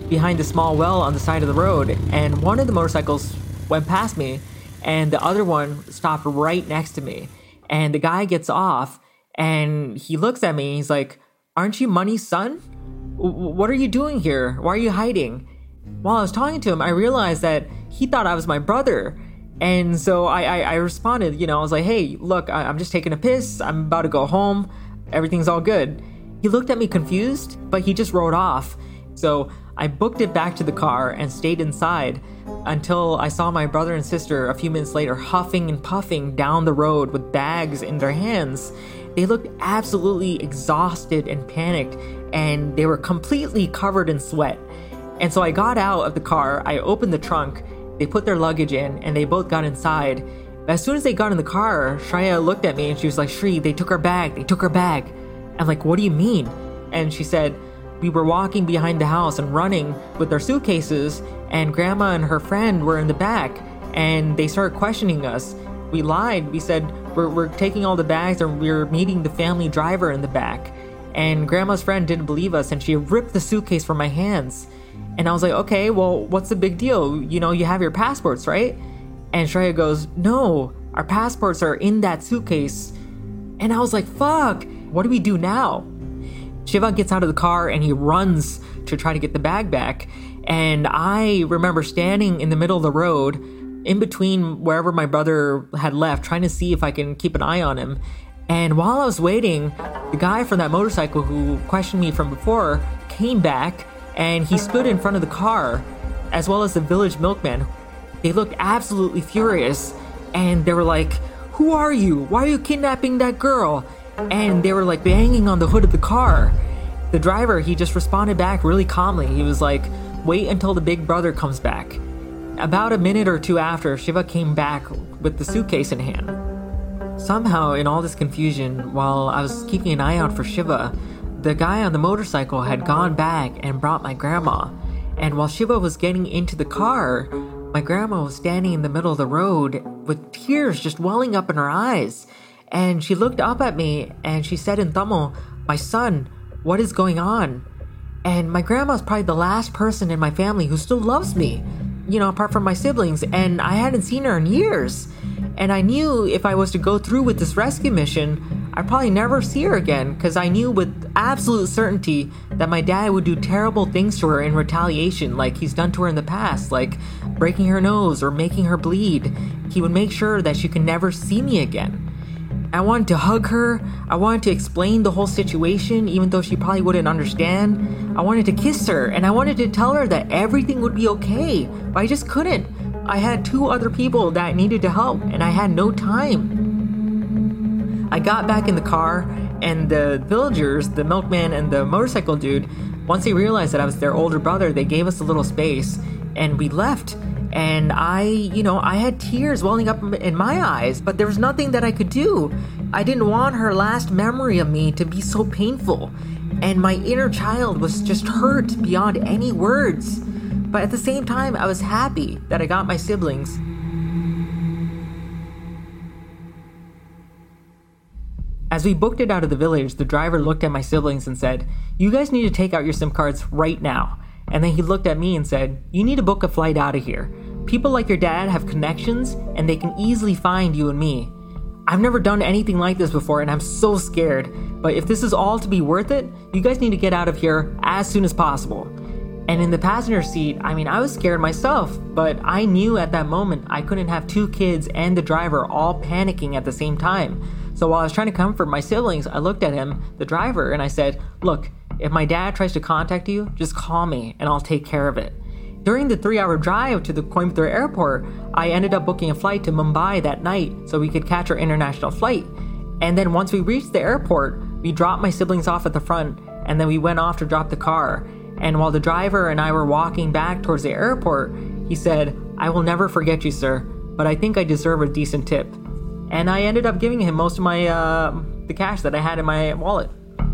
[SPEAKER 2] behind a small well on the side of the road, and one of the motorcycles went past me, and the other one stopped right next to me. And the guy gets off, and he looks at me, and he's like, "Aren't you Money's son? What are you doing here? Why are you hiding?" While I was talking to him, I realized that he thought I was my brother. And so I, I, I responded, you know, I was like, "Hey, look, I, I'm just taking a piss. I'm about to go home. Everything's all good." He looked at me confused, but he just rode off. So I booked it back to the car and stayed inside until I saw my brother and sister a few minutes later huffing and puffing down the road with bags in their hands. They looked absolutely exhausted and panicked, and they were completely covered in sweat. And so I got out of the car, I opened the trunk, they put their luggage in, and they both got inside. But as soon as they got in the car, Shreya looked at me and she was like, "Shri, they took her bag, they took her bag." I'm like, "What do you mean?" And she said, "We were walking behind the house and running with our suitcases, and Grandma and her friend were in the back, and they started questioning us. We lied. We said, we're, we're taking all the bags and we're meeting the family driver in the back." And Grandma's friend didn't believe us, and she ripped the suitcase from my hands. And I was like, "Okay, well, what's the big deal? You know, you have your passports, right?" And Shreya goes, "No, our passports are in that suitcase." And I was like, "Fuck, what do we do now?" Shiva gets out of the car and he runs to try to get the bag back. And I remember standing in the middle of the road, in between wherever my brother had left, trying to see if I can keep an eye on him. And while I was waiting, the guy from that motorcycle who questioned me from before came back, and he stood in front of the car, as well as the village milkman. They looked absolutely furious, and they were like, "Who are you? Why are you kidnapping that girl?" And they were like banging on the hood of the car. The driver, he just responded back really calmly. He was like, "Wait until the big brother comes back." About a minute or two after, Shiva came back with the suitcase in hand. Somehow, in all this confusion, while I was keeping an eye out for Shiva, the guy on the motorcycle had gone back and brought my grandma. And while Shiva was getting into the car, my grandma was standing in the middle of the road with tears just welling up in her eyes. And she looked up at me and she said in Tamil, "My son, what is going on?" And my grandma's probably the last person in my family who still loves me, you know, apart from my siblings, and I hadn't seen her in years. And I knew if I was to go through with this rescue mission, I'd probably never see her again, because I knew with absolute certainty that my dad would do terrible things to her in retaliation, like he's done to her in the past, like breaking her nose or making her bleed. He would make sure that she could never see me again. I wanted to hug her. I wanted to explain the whole situation, even though she probably wouldn't understand. I wanted to kiss her, and I wanted to tell her that everything would be okay, but I just couldn't. I had two other people that needed to help, and I had no time. I got back in the car, and the villagers, the milkman and the motorcycle dude, once they realized that I was their older brother, they gave us a little space, and we left. And I, you know, I had tears welling up in my eyes, but there was nothing that I could do. I didn't want her last memory of me to be so painful. And my inner child was just hurt beyond any words. But at the same time, I was happy that I got my siblings. As we booked it out of the village, the driver looked at my siblings and said, "You guys need to take out your SIM cards right now." And then he looked at me and said, "You need to book a flight out of here. People like your dad have connections, and they can easily find you and me. I've never done anything like this before, and I'm so scared. But if this is all to be worth it, you guys need to get out of here as soon as possible." And in the passenger seat, I mean, I was scared myself, but I knew at that moment I couldn't have two kids and the driver all panicking at the same time. So while I was trying to comfort my siblings, I looked at him, the driver, and I said, "Look, if my dad tries to contact you, just call me and I'll take care of it." During the three-hour drive to the Coimbatore airport, I ended up booking a flight to Mumbai that night so we could catch our international flight. And then once we reached the airport, we dropped my siblings off at the front, and then we went off to drop the car. And while the driver and I were walking back towards the airport, he said, "I will never forget you, sir, but I think I deserve a decent tip." And I ended up giving him most of my, uh, the cash that I had in my wallet.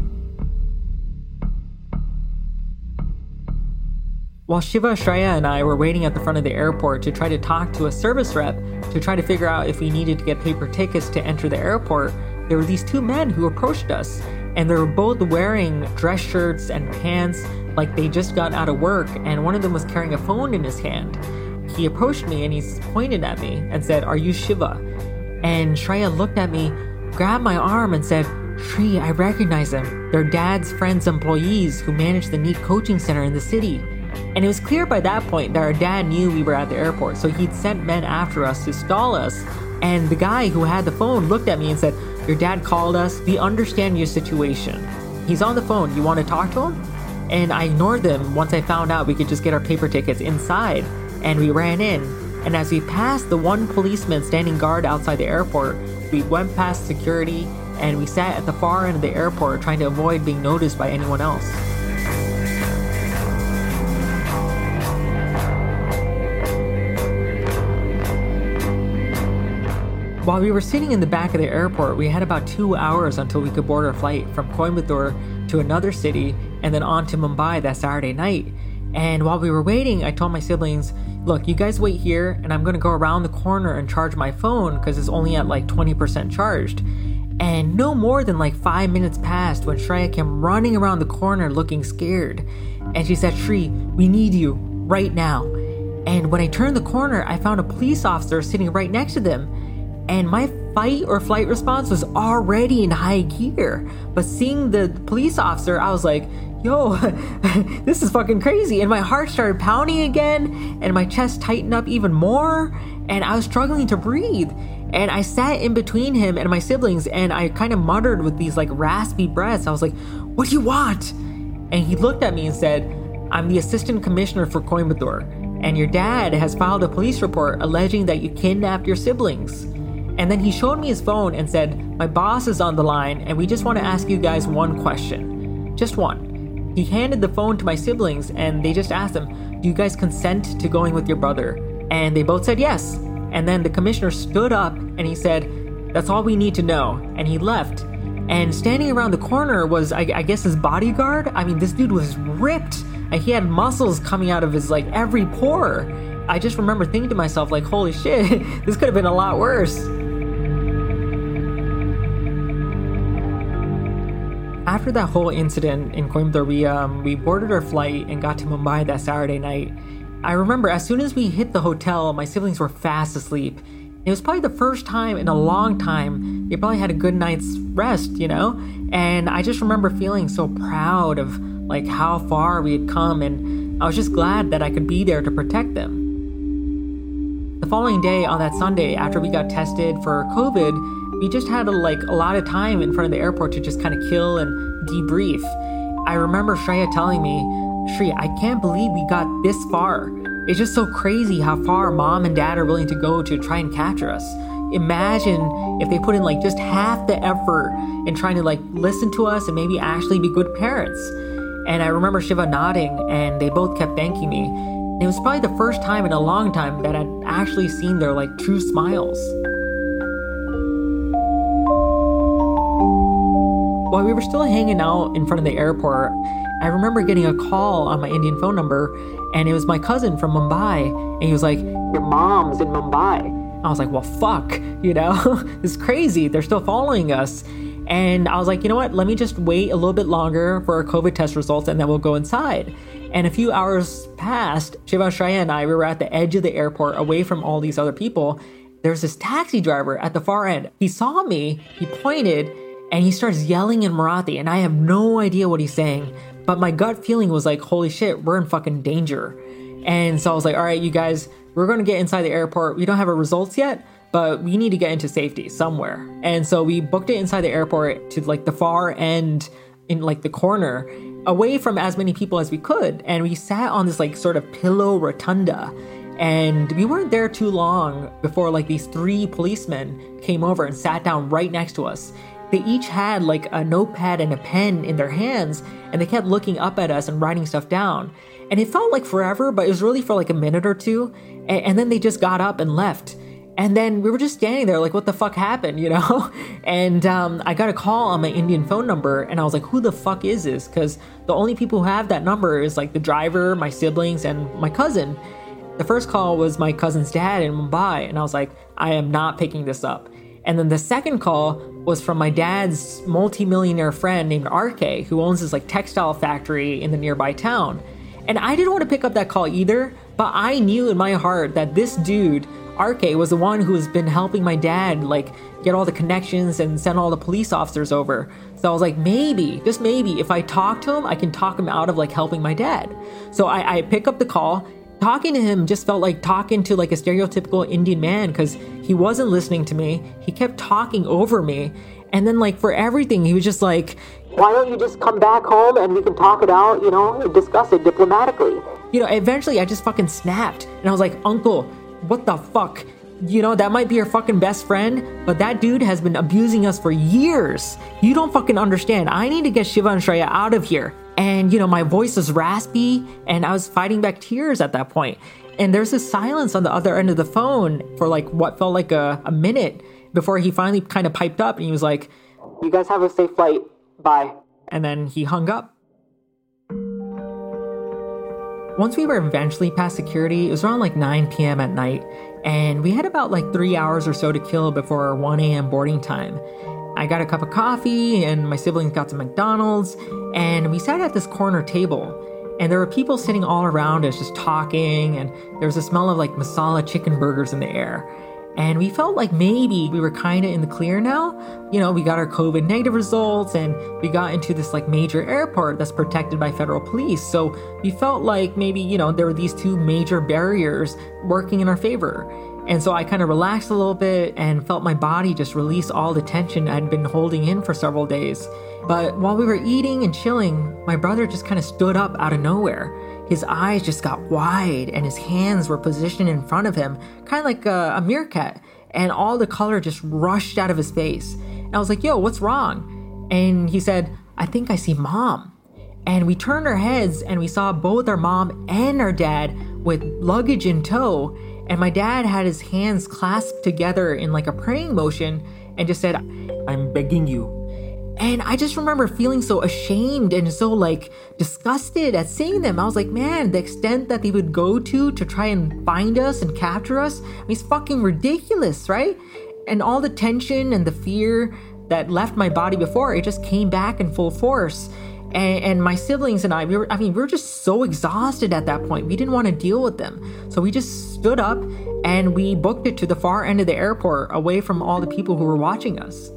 [SPEAKER 2] While Shiva, Shreya, and I were waiting at the front of the airport to try to talk to a service rep to try to figure out if we needed to get paper tickets to enter the airport, there were these two men who approached us, and they were both wearing dress shirts and pants like they just got out of work, and one of them was carrying a phone in his hand. He approached me and he pointed at me and said, "Are you Shiva?" And Shreya looked at me, grabbed my arm and said, "Shri, I recognize them. They're Dad's friends' employees who manage the NEET coaching center in the city." And it was clear by that point that our dad knew we were at the airport, so he'd sent men after us to stall us. And the guy who had the phone looked at me and said, "Your dad called us. We understand your situation. He's on the phone. You want to talk to him?" And I ignored them once I found out we could just get our paper tickets inside. And we ran in. And as we passed the one policeman standing guard outside the airport, we went past security and we sat at the far end of the airport trying to avoid being noticed by anyone else. While we were sitting in the back of the airport, we had about two hours until we could board our flight from Coimbatore to another city and then on to Mumbai that Saturday night. And while we were waiting, I told my siblings, "Look, you guys wait here and I'm going to go around the corner and charge my phone because it's only at like twenty percent charged." And no more than like five minutes passed when Shreya came running around the corner looking scared. And she said, "Shri, we need you right now." And when I turned the corner, I found a police officer sitting right next to them. And my fight or flight response was already in high gear. But seeing the police officer, I was like, yo, this is fucking crazy. And my heart started pounding again, and my chest tightened up even more, and I was struggling to breathe. And I sat in between him and my siblings, and I kind of muttered with these like raspy breaths. I was like, "What do you want?" And he looked at me and said, "I'm the assistant commissioner for Coimbatore, and your dad has filed a police report alleging that you kidnapped your siblings." And then he showed me his phone and said, "My boss is on the line and we just want to ask you guys one question. Just one." He handed the phone to my siblings and they just asked him, "Do you guys consent to going with your brother?" And they both said yes. And then the commissioner stood up and he said, "That's all we need to know." And he left. And standing around the corner was, I, I guess, his bodyguard. I mean, this dude was ripped. And he had muscles coming out of his, like, every pore. I just remember thinking to myself, like, holy shit, this could have been a lot worse. After that whole incident in Coimbatore, we, um, we boarded our flight and got to Mumbai that Saturday night. I remember as soon as we hit the hotel, my siblings were fast asleep. It was probably the first time in a long time they probably had a good night's rest, you know? And I just remember feeling so proud of like how far we had come, and I was just glad that I could be there to protect them. The following day, on that Sunday, after we got tested for COVID, we just had a, like a lot of time in front of the airport to just kind of kill and debrief. I remember Shreya telling me, "Shri, I can't believe we got this far. It's just so crazy how far mom and dad are willing to go to try and capture us. Imagine if they put in like just half the effort in trying to like listen to us and maybe actually be good parents." And I remember Shiva nodding, and they both kept thanking me. And it was probably the first time in a long time that I'd actually seen their like true smiles. While we were still hanging out in front of the airport, I remember getting a call on my Indian phone number, and it was my cousin from Mumbai, and he was like, "Your mom's in Mumbai." I was like, well, fuck, you know, this is crazy. They're still following us. And I was like, you know what, let me just wait a little bit longer for our COVID test results, and then we'll go inside. And a few hours passed. Shiva, Shreya, and I, we were at the edge of the airport away from all these other people. There's this taxi driver at the far end. He saw me, he pointed, and he starts yelling in Marathi, and I have no idea what he's saying. But my gut feeling was like, holy shit, we're in fucking danger. And so I was like, all right, you guys, we're going to get inside the airport. We don't have our results yet, but we need to get into safety somewhere. And so we booked it inside the airport to like the far end in like the corner, away from as many people as we could. And we sat on this like sort of pillow rotunda. And we weren't there too long before like these three policemen came over and sat down right next to us. They each had like a notepad and a pen in their hands, and they kept looking up at us and writing stuff down. And it felt like forever, but it was really for like a minute or two. And, and then they just got up and left. And then we were just standing there like, what the fuck happened, you know? And um, I got a call on my Indian phone number, and I was like, who the fuck is this? Because the only people who have that number is like the driver, my siblings, and my cousin. The first call was my cousin's dad in Mumbai, and I was like, I am not picking this up. And then the second call was from my dad's multimillionaire friend named R K, who owns this like textile factory in the nearby town. And I didn't want to pick up that call either, but I knew in my heart that this dude, R K, was the one who has been helping my dad like get all the connections and send all the police officers over. So I was like, maybe, just maybe, if I talk to him, I can talk him out of like helping my dad. So I, I pick up the call. Talking to him just felt like talking to like a stereotypical Indian man because he wasn't listening to me. He kept talking over me. And then like for everything, he was just like, why don't you just come back home and we can talk it out, you know, and discuss it diplomatically. You know, eventually I just fucking snapped. And I was like, Uncle, what the fuck? You know, that might be your fucking best friend, but that dude has been abusing us for years. You don't fucking understand. I need to get Shiva and Shreya out of here. And, you know, my voice was raspy and I was fighting back tears at that point. And there's this silence on the other end of the phone for like what felt like a, a minute before he finally kind of piped up and he was like, you guys have a safe flight. Bye. And then he hung up. Once we were eventually past security, it was around like nine p.m. at night, and we had about like three hours or so to kill before our one a.m. boarding time. I got a cup of coffee, and my siblings got some McDonald's, and we sat at this corner table, and there were people sitting all around us just talking, and there was a smell of like masala chicken burgers in the air. And we felt like maybe we were kind of in the clear now. You know, we got our COVID negative results and we got into this like major airport that's protected by federal police. So we felt like maybe, you know, there were these two major barriers working in our favor. And so I kind of relaxed a little bit and felt my body just release all the tension I'd been holding in for several days. But while we were eating and chilling, my brother just kind of stood up out of nowhere. His eyes just got wide and his hands were positioned in front of him, kind of like a, a meerkat. And all the color just rushed out of his face. And I was like, yo, what's wrong? And he said, I think I see mom. And we turned our heads and we saw both our mom and our dad with luggage in tow. And my dad had his hands clasped together in like a praying motion and just said, I'm begging you. And I just remember feeling so ashamed and so like disgusted at seeing them. I was like, man, the extent that they would go to to try and find us and capture us, I mean, it's fucking ridiculous, right? And all the tension and the fear that left my body before, it just came back in full force. And, and my siblings and I, we were, I mean, we were just so exhausted at that point. We didn't want to deal with them. So we just stood up and we booked it to the far end of the airport away from all the people who were watching us.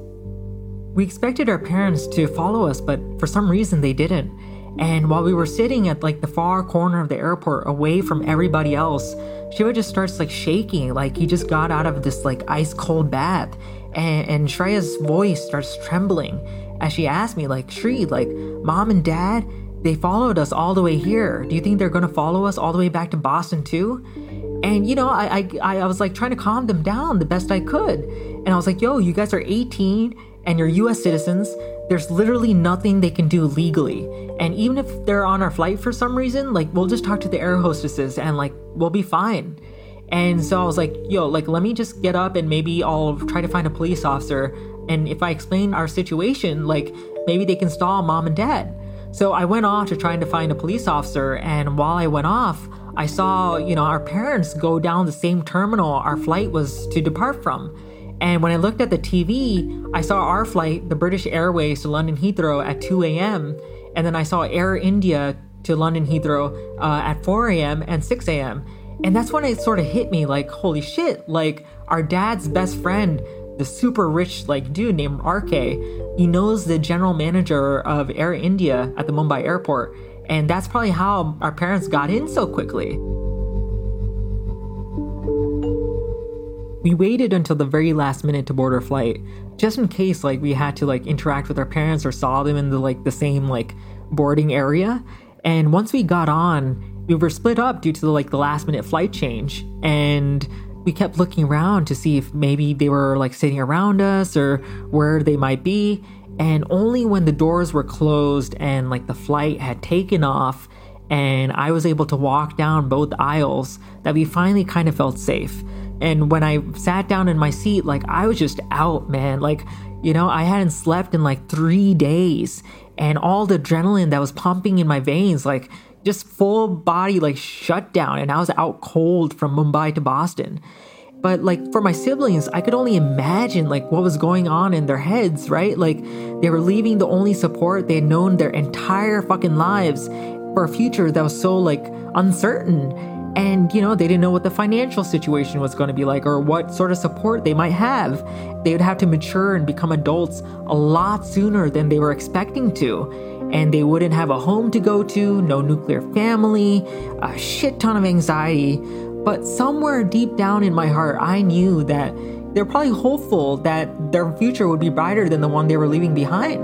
[SPEAKER 2] We expected our parents to follow us, but for some reason they didn't. And while we were sitting at like the far corner of the airport away from everybody else, Shiva just starts like shaking, like he just got out of this like ice cold bath. And, and Shreya's voice starts trembling as she asked me like, Shri, like mom and dad, they followed us all the way here. Do you think they're going to follow us all the way back to Boston too? And, you know, I, I, I was like trying to calm them down the best I could. And I was like, yo, you guys are eighteen and you're U S citizens. There's literally nothing they can do legally. And even if they're on our flight for some reason, like we'll just talk to the air hostesses and like we'll be fine. And so I was like, yo, like let me just get up and maybe I'll try to find a police officer. And if I explain our situation, like maybe they can stall mom and dad. So I went off to trying to find a police officer. And while I went off, I saw, you know, our parents go down the same terminal our flight was to depart from. And when I looked at the T V, I saw our flight, the British Airways to London Heathrow at two a.m. And then I saw Air India to London Heathrow uh, at four a.m. and six a.m. And that's when it sort of hit me like, holy shit, like our dad's best friend, the super rich like dude named R K, he knows the general manager of Air India at the Mumbai airport. And that's probably how our parents got in so quickly. We waited until the very last minute to board our flight, just in case like we had to like interact with our parents or saw them in the like the same like boarding area. And once we got on, we were split up due to the, like the last minute flight change. And we kept looking around to see if maybe they were like sitting around us or where they might be. And only when the doors were closed and like the flight had taken off and I was able to walk down both aisles that we finally kind of felt safe. And when I sat down in my seat, like I was just out, man. Like, you know, I hadn't slept in like three days and all the adrenaline that was pumping in my veins, like just full body, like shut down. And I was out cold from Mumbai to Boston. But like for my siblings, I could only imagine like what was going on in their heads, right? Like they were leaving the only support they had known their entire fucking lives for a future that was so like uncertain. And, you know, they didn't know what the financial situation was going to be like or what sort of support they might have. They would have to mature and become adults a lot sooner than they were expecting to. And they wouldn't have a home to go to, no nuclear family, a shit ton of anxiety. But somewhere deep down in my heart, I knew that they're probably hopeful that their future would be brighter than the one they were leaving behind.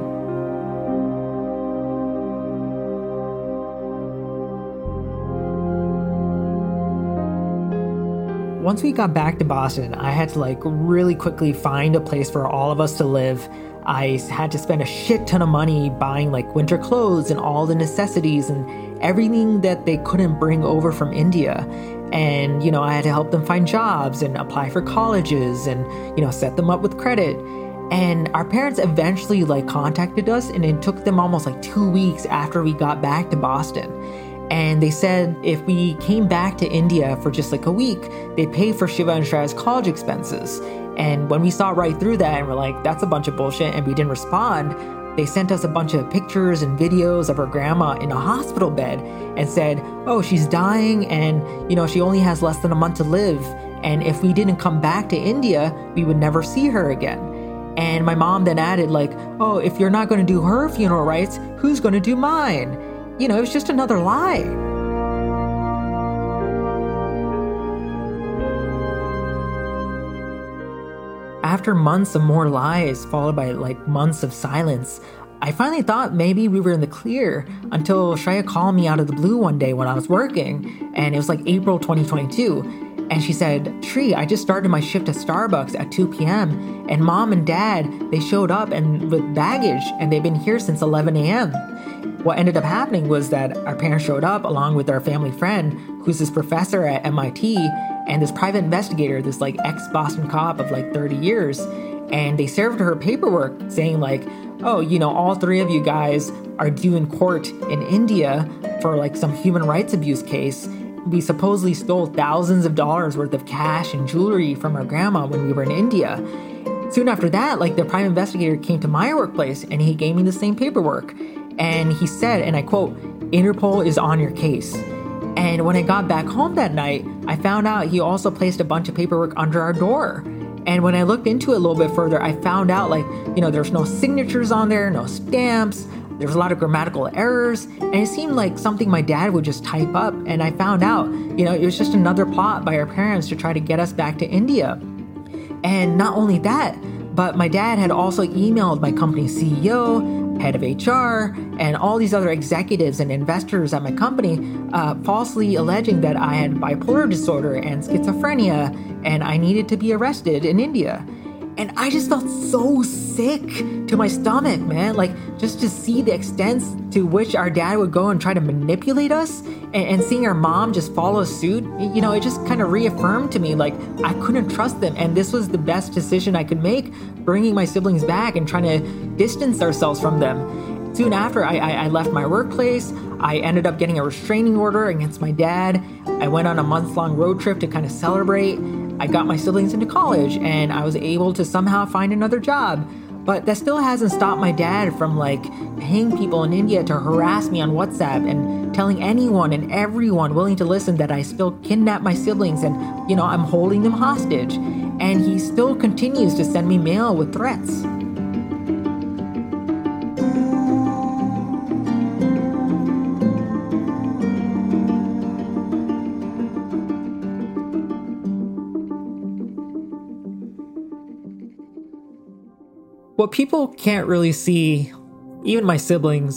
[SPEAKER 2] Once we got back to Boston, I had to like really quickly find a place for all of us to live. I had to spend a shit ton of money buying like winter clothes and all the necessities and everything that they couldn't bring over from India. And, you know, I had to help them find jobs and apply for colleges and, you know, set them up with credit. And our parents eventually like contacted us, and it took them almost like two weeks after we got back to Boston. And they said if we came back to India for just like a week, they'd pay for Shiva and Shreya's college expenses. And when we saw right through that and we're like, that's a bunch of bullshit, and we didn't respond, they sent us a bunch of pictures and videos of her grandma in a hospital bed and said, oh, she's dying and, you know, she only has less than a month to live. And if we didn't come back to India, we would never see her again. And my mom then added like, oh, if you're not going to do her funeral rites, who's going to do mine? You know, it was just another lie. After months of more lies, followed by like months of silence, I finally thought maybe we were in the clear until Shreya called me out of the blue one day when I was working, and it was like April twenty twenty-two. And she said, Shri, I just started my shift at Starbucks at two p.m. and mom and dad, they showed up and with baggage, and they've been here since eleven a.m. What ended up happening was that our parents showed up along with our family friend, who's this professor at M I T, and this private investigator, this like ex-Boston cop of like thirty years. And they served her paperwork saying like, oh, you know, all three of you guys are due in court in India for like some human rights abuse case. We supposedly stole thousands of dollars worth of cash and jewelry from our grandma when we were in India. Soon after that, like the private investigator came to my workplace and he gave me the same paperwork. And he said, and I quote, Interpol is on your case. And when I got back home that night, I found out he also placed a bunch of paperwork under our door. And when I looked into it a little bit further, I found out like, you know, there's no signatures on there, no stamps. There's a lot of grammatical errors, and it seemed like something my dad would just type up. And I found out, you know, it was just another plot by our parents to try to get us back to India. And not only that, but my dad had also emailed my company's C E O, head of H R, and all these other executives and investors at my company, uh, falsely alleging that I had bipolar disorder and schizophrenia, and I needed to be arrested in India. And I just felt so sick to my stomach, man. Like, just to see the extent to which our dad would go and try to manipulate us, and, and seeing our mom just follow suit, you know, it just kind of reaffirmed to me, like, I couldn't trust them. And this was the best decision I could make, bringing my siblings back and trying to distance ourselves from them. Soon after I, I, I left my workplace, I ended up getting a restraining order against my dad. I went on a month-long road trip to kind of celebrate. I got my siblings into college, and I was able to somehow find another job. But that still hasn't stopped my dad from like paying people in India to harass me on WhatsApp and telling anyone and everyone willing to listen that I still kidnap my siblings and, you know, I'm holding them hostage. And he still continues to send me mail with threats. What people can't really see, even my siblings,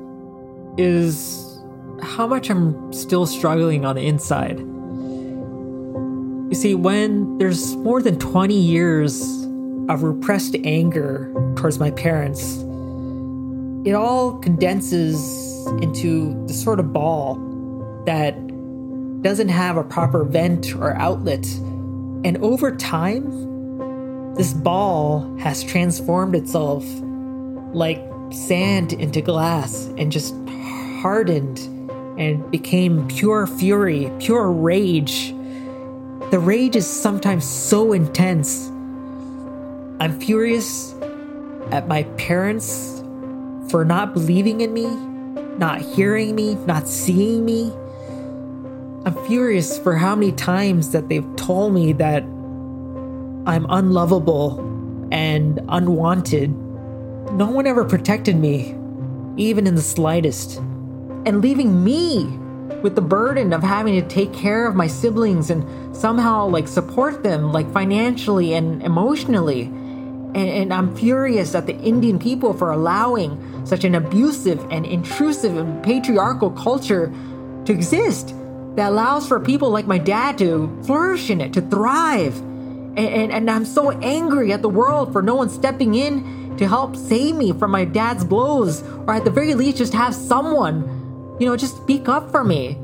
[SPEAKER 2] is how much I'm still struggling on the inside. You see, when there's more than twenty years of repressed anger towards my parents, it all condenses into the sort of ball that doesn't have a proper vent or outlet. And over time, this ball has transformed itself like sand into glass and just hardened and became pure fury, pure rage. the rage is sometimes so intense. I'm furious at my parents for not believing in me, not hearing me, not seeing me. I'm furious for how many times that they've told me that I'm unlovable and unwanted. No one ever protected me, even in the slightest. And leaving me with the burden of having to take care of my siblings and somehow like support them like financially and emotionally. And, and I'm furious at the Indian people for allowing such an abusive and intrusive and patriarchal culture to exist that allows for people like my dad to flourish in it, to thrive. And, and, and I'm so angry at the world for no one stepping in to help save me from my dad's blows, or at the very least just have someone, you know, just speak up for me.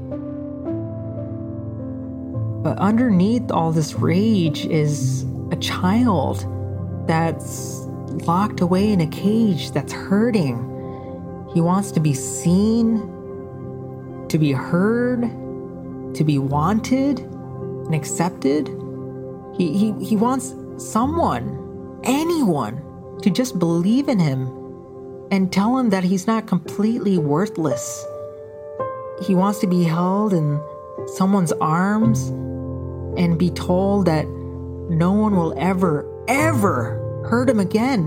[SPEAKER 2] But underneath all this rage is a child that's locked away in a cage that's hurting. He wants to be seen, to be heard, to be wanted and accepted. He, he, he wants someone, anyone, to just believe in him and tell him that he's not completely worthless. He wants to be held in someone's arms and be told that no one will ever, ever hurt him again.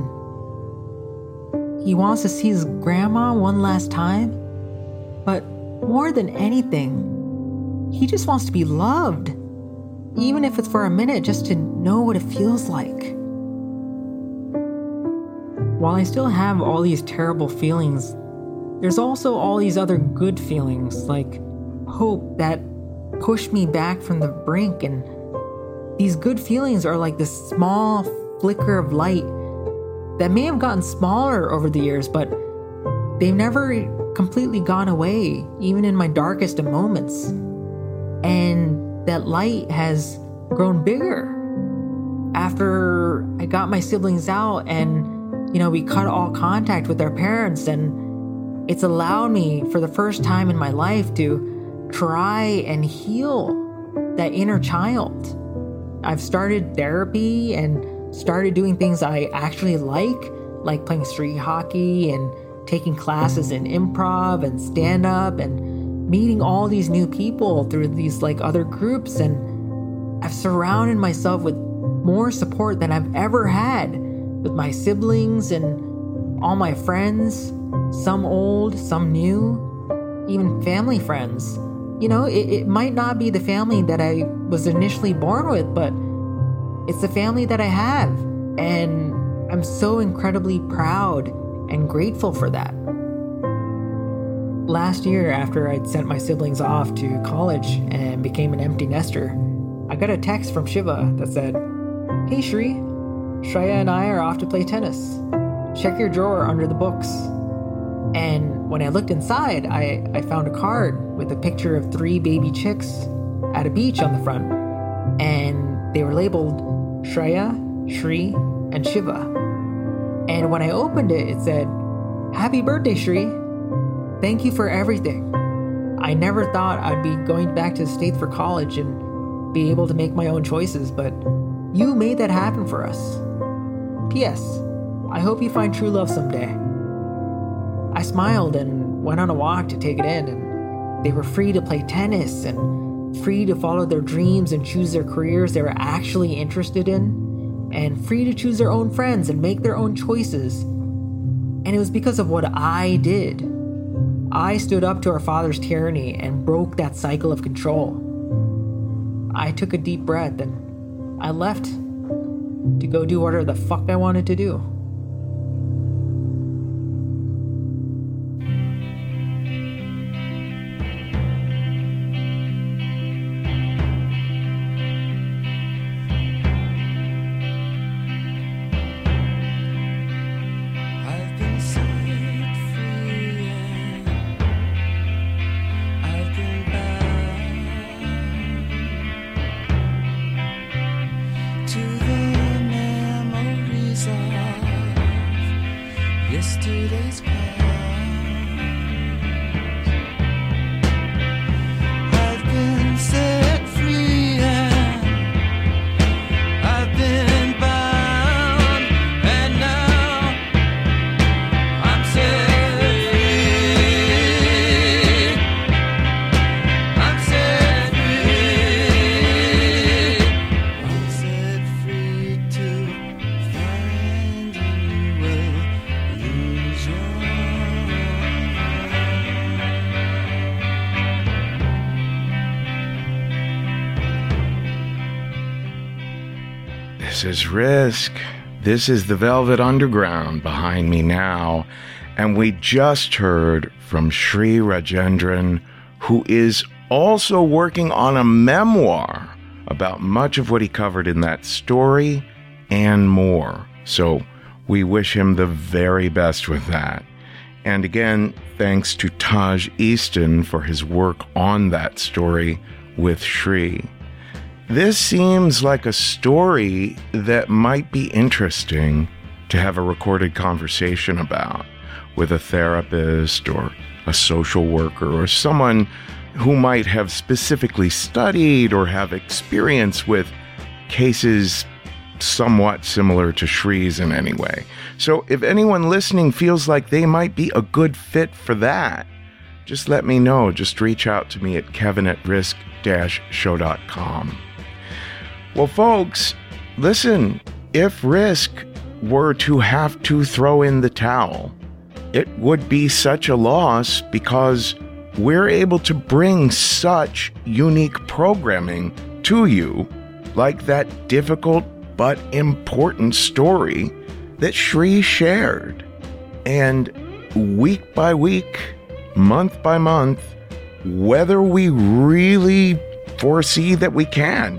[SPEAKER 2] He wants to see his grandma one last time, but more than anything, he just wants to be loved, even if it's for a minute, just to know what it feels like. While I still have all these terrible feelings, there's also all these other good feelings, like hope that push me back from the brink. And these good feelings are like this small flicker of light that may have gotten smaller over the years, but they've never completely gone away, even in my darkest of moments. And that light has grown bigger after I got my siblings out and, you know, we cut all contact with our parents, and it's allowed me for the first time in my life to try and heal that inner child. I've started therapy and started doing things I actually like, like playing street hockey and taking classes in improv and stand-up and meeting all these new people through these like other groups. And I've surrounded myself with more support than I've ever had, with my siblings and all my friends, some old, some new, even family friends. You know, it, it might not be the family that I was initially born with, but it's the family that I have. And I'm so incredibly proud and grateful for that. Last year, after I'd sent my siblings off to college and became an empty nester, I got a text from Shiva that said, "Hey Shri, Shreya and I are off to play tennis. Check your drawer under the books." And when I looked inside, I, I found a card with a picture of three baby chicks at a beach on the front. And they were labeled Shreya, Shri, and Shiva. And when I opened it, it said, "Happy birthday, Shri. Thank you for everything. I never thought I'd be going back to the States for college and be able to make my own choices, but you made that happen for us. P S. I hope you find true love someday." I smiled and went on a walk to take it in, and they were free to play tennis and free to follow their dreams and choose their careers they were actually interested in, and free to choose their own friends and make their own choices. And it was because of what I did. I stood up to our father's tyranny and broke that cycle of control. I took a deep breath and I left to go do whatever the fuck I wanted to do.
[SPEAKER 6] Yesterday's past. I've been set free and
[SPEAKER 1] This is Risk. This is the Velvet Underground behind me now. And we just heard from Sri Rajendran, who is also working on a memoir about much of what he covered in that story and more. So we wish him the very best with that. And again, thanks to Taj Easton for his work on that story with Sri. This seems like a story that might be interesting to have a recorded conversation about with a therapist or a social worker or someone who might have specifically studied or have experience with cases somewhat similar to Shri's in any way. So if anyone listening feels like they might be a good fit for that, just let me know. Just reach out to me at kevin at risk dash show dot com. Well, folks, listen, if Risk were to have to throw in the towel, it would be such a loss because we're able to bring such unique programming to you, like that difficult but important story that Sri shared. And week by week, month by month, whether we really foresee that we can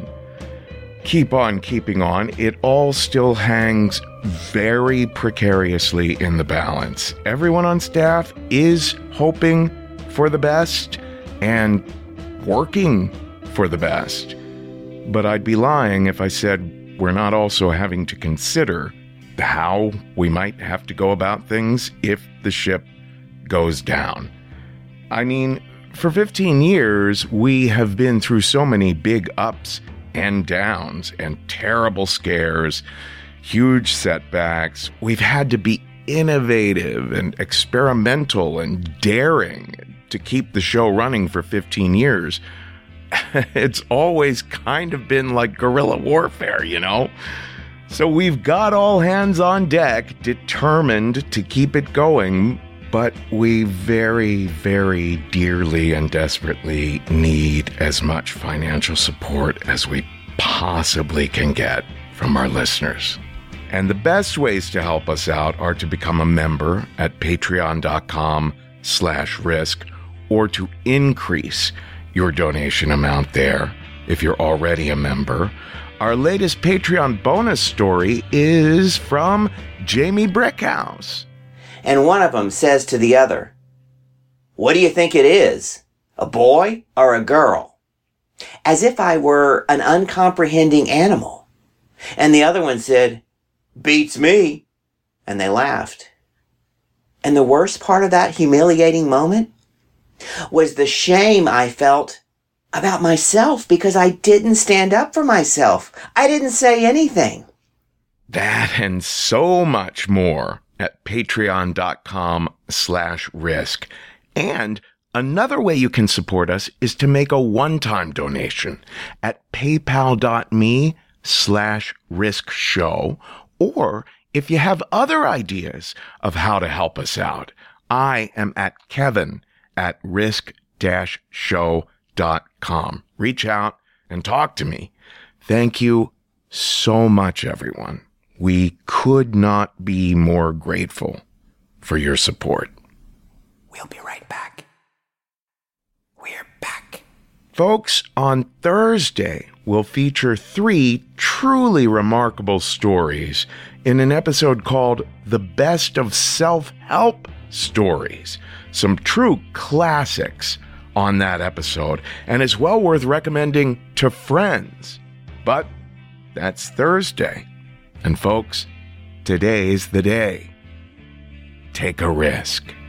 [SPEAKER 1] keep on keeping on, it all still hangs very precariously in the balance. Everyone on staff is hoping for the best and working for the best. But I'd be lying if I said we're not also having to consider how we might have to go about things if the ship goes down. I mean, for fifteen years, we have been through so many big ups and downs and terrible scares, huge setbacks. We've had to be innovative and experimental and daring to keep the show running for fifteen years. It's always kind of been like guerrilla warfare, you know? So we've got all hands on deck, determined to keep it going, but we very, very dearly and desperately need as much financial support as we possibly can get from our listeners. And the best ways to help us out are to become a member at patreon.com slash risk or to increase your donation amount there if you're already a member. Our latest Patreon bonus story is from Jamie Brickhouse.
[SPEAKER 6] And one of them says to the other, "What do you think it is? A boy or a girl?" As if I were an uncomprehending animal. And the other one said, "Beats me." And they laughed. And the worst part of that humiliating moment was the shame I felt about myself because I didn't stand up for myself. I didn't say anything.
[SPEAKER 1] That and so much more at patreon.com slash risk. And another way you can support us is to make a one-time donation at paypal.me slash risk show. Or if you have other ideas of how to help us out, I am at kevin at risk dash show dot com. Reach out and talk to me. Thank you so much, everyone. We could not be more grateful for your support.
[SPEAKER 6] We'll be right back. We're back.
[SPEAKER 1] Folks, on Thursday, we'll feature three truly remarkable stories in an episode called The Best of Self-Help Stories. Some true classics on that episode, and it's well worth recommending to friends. But that's Thursday. And folks, today's the day. Take a risk.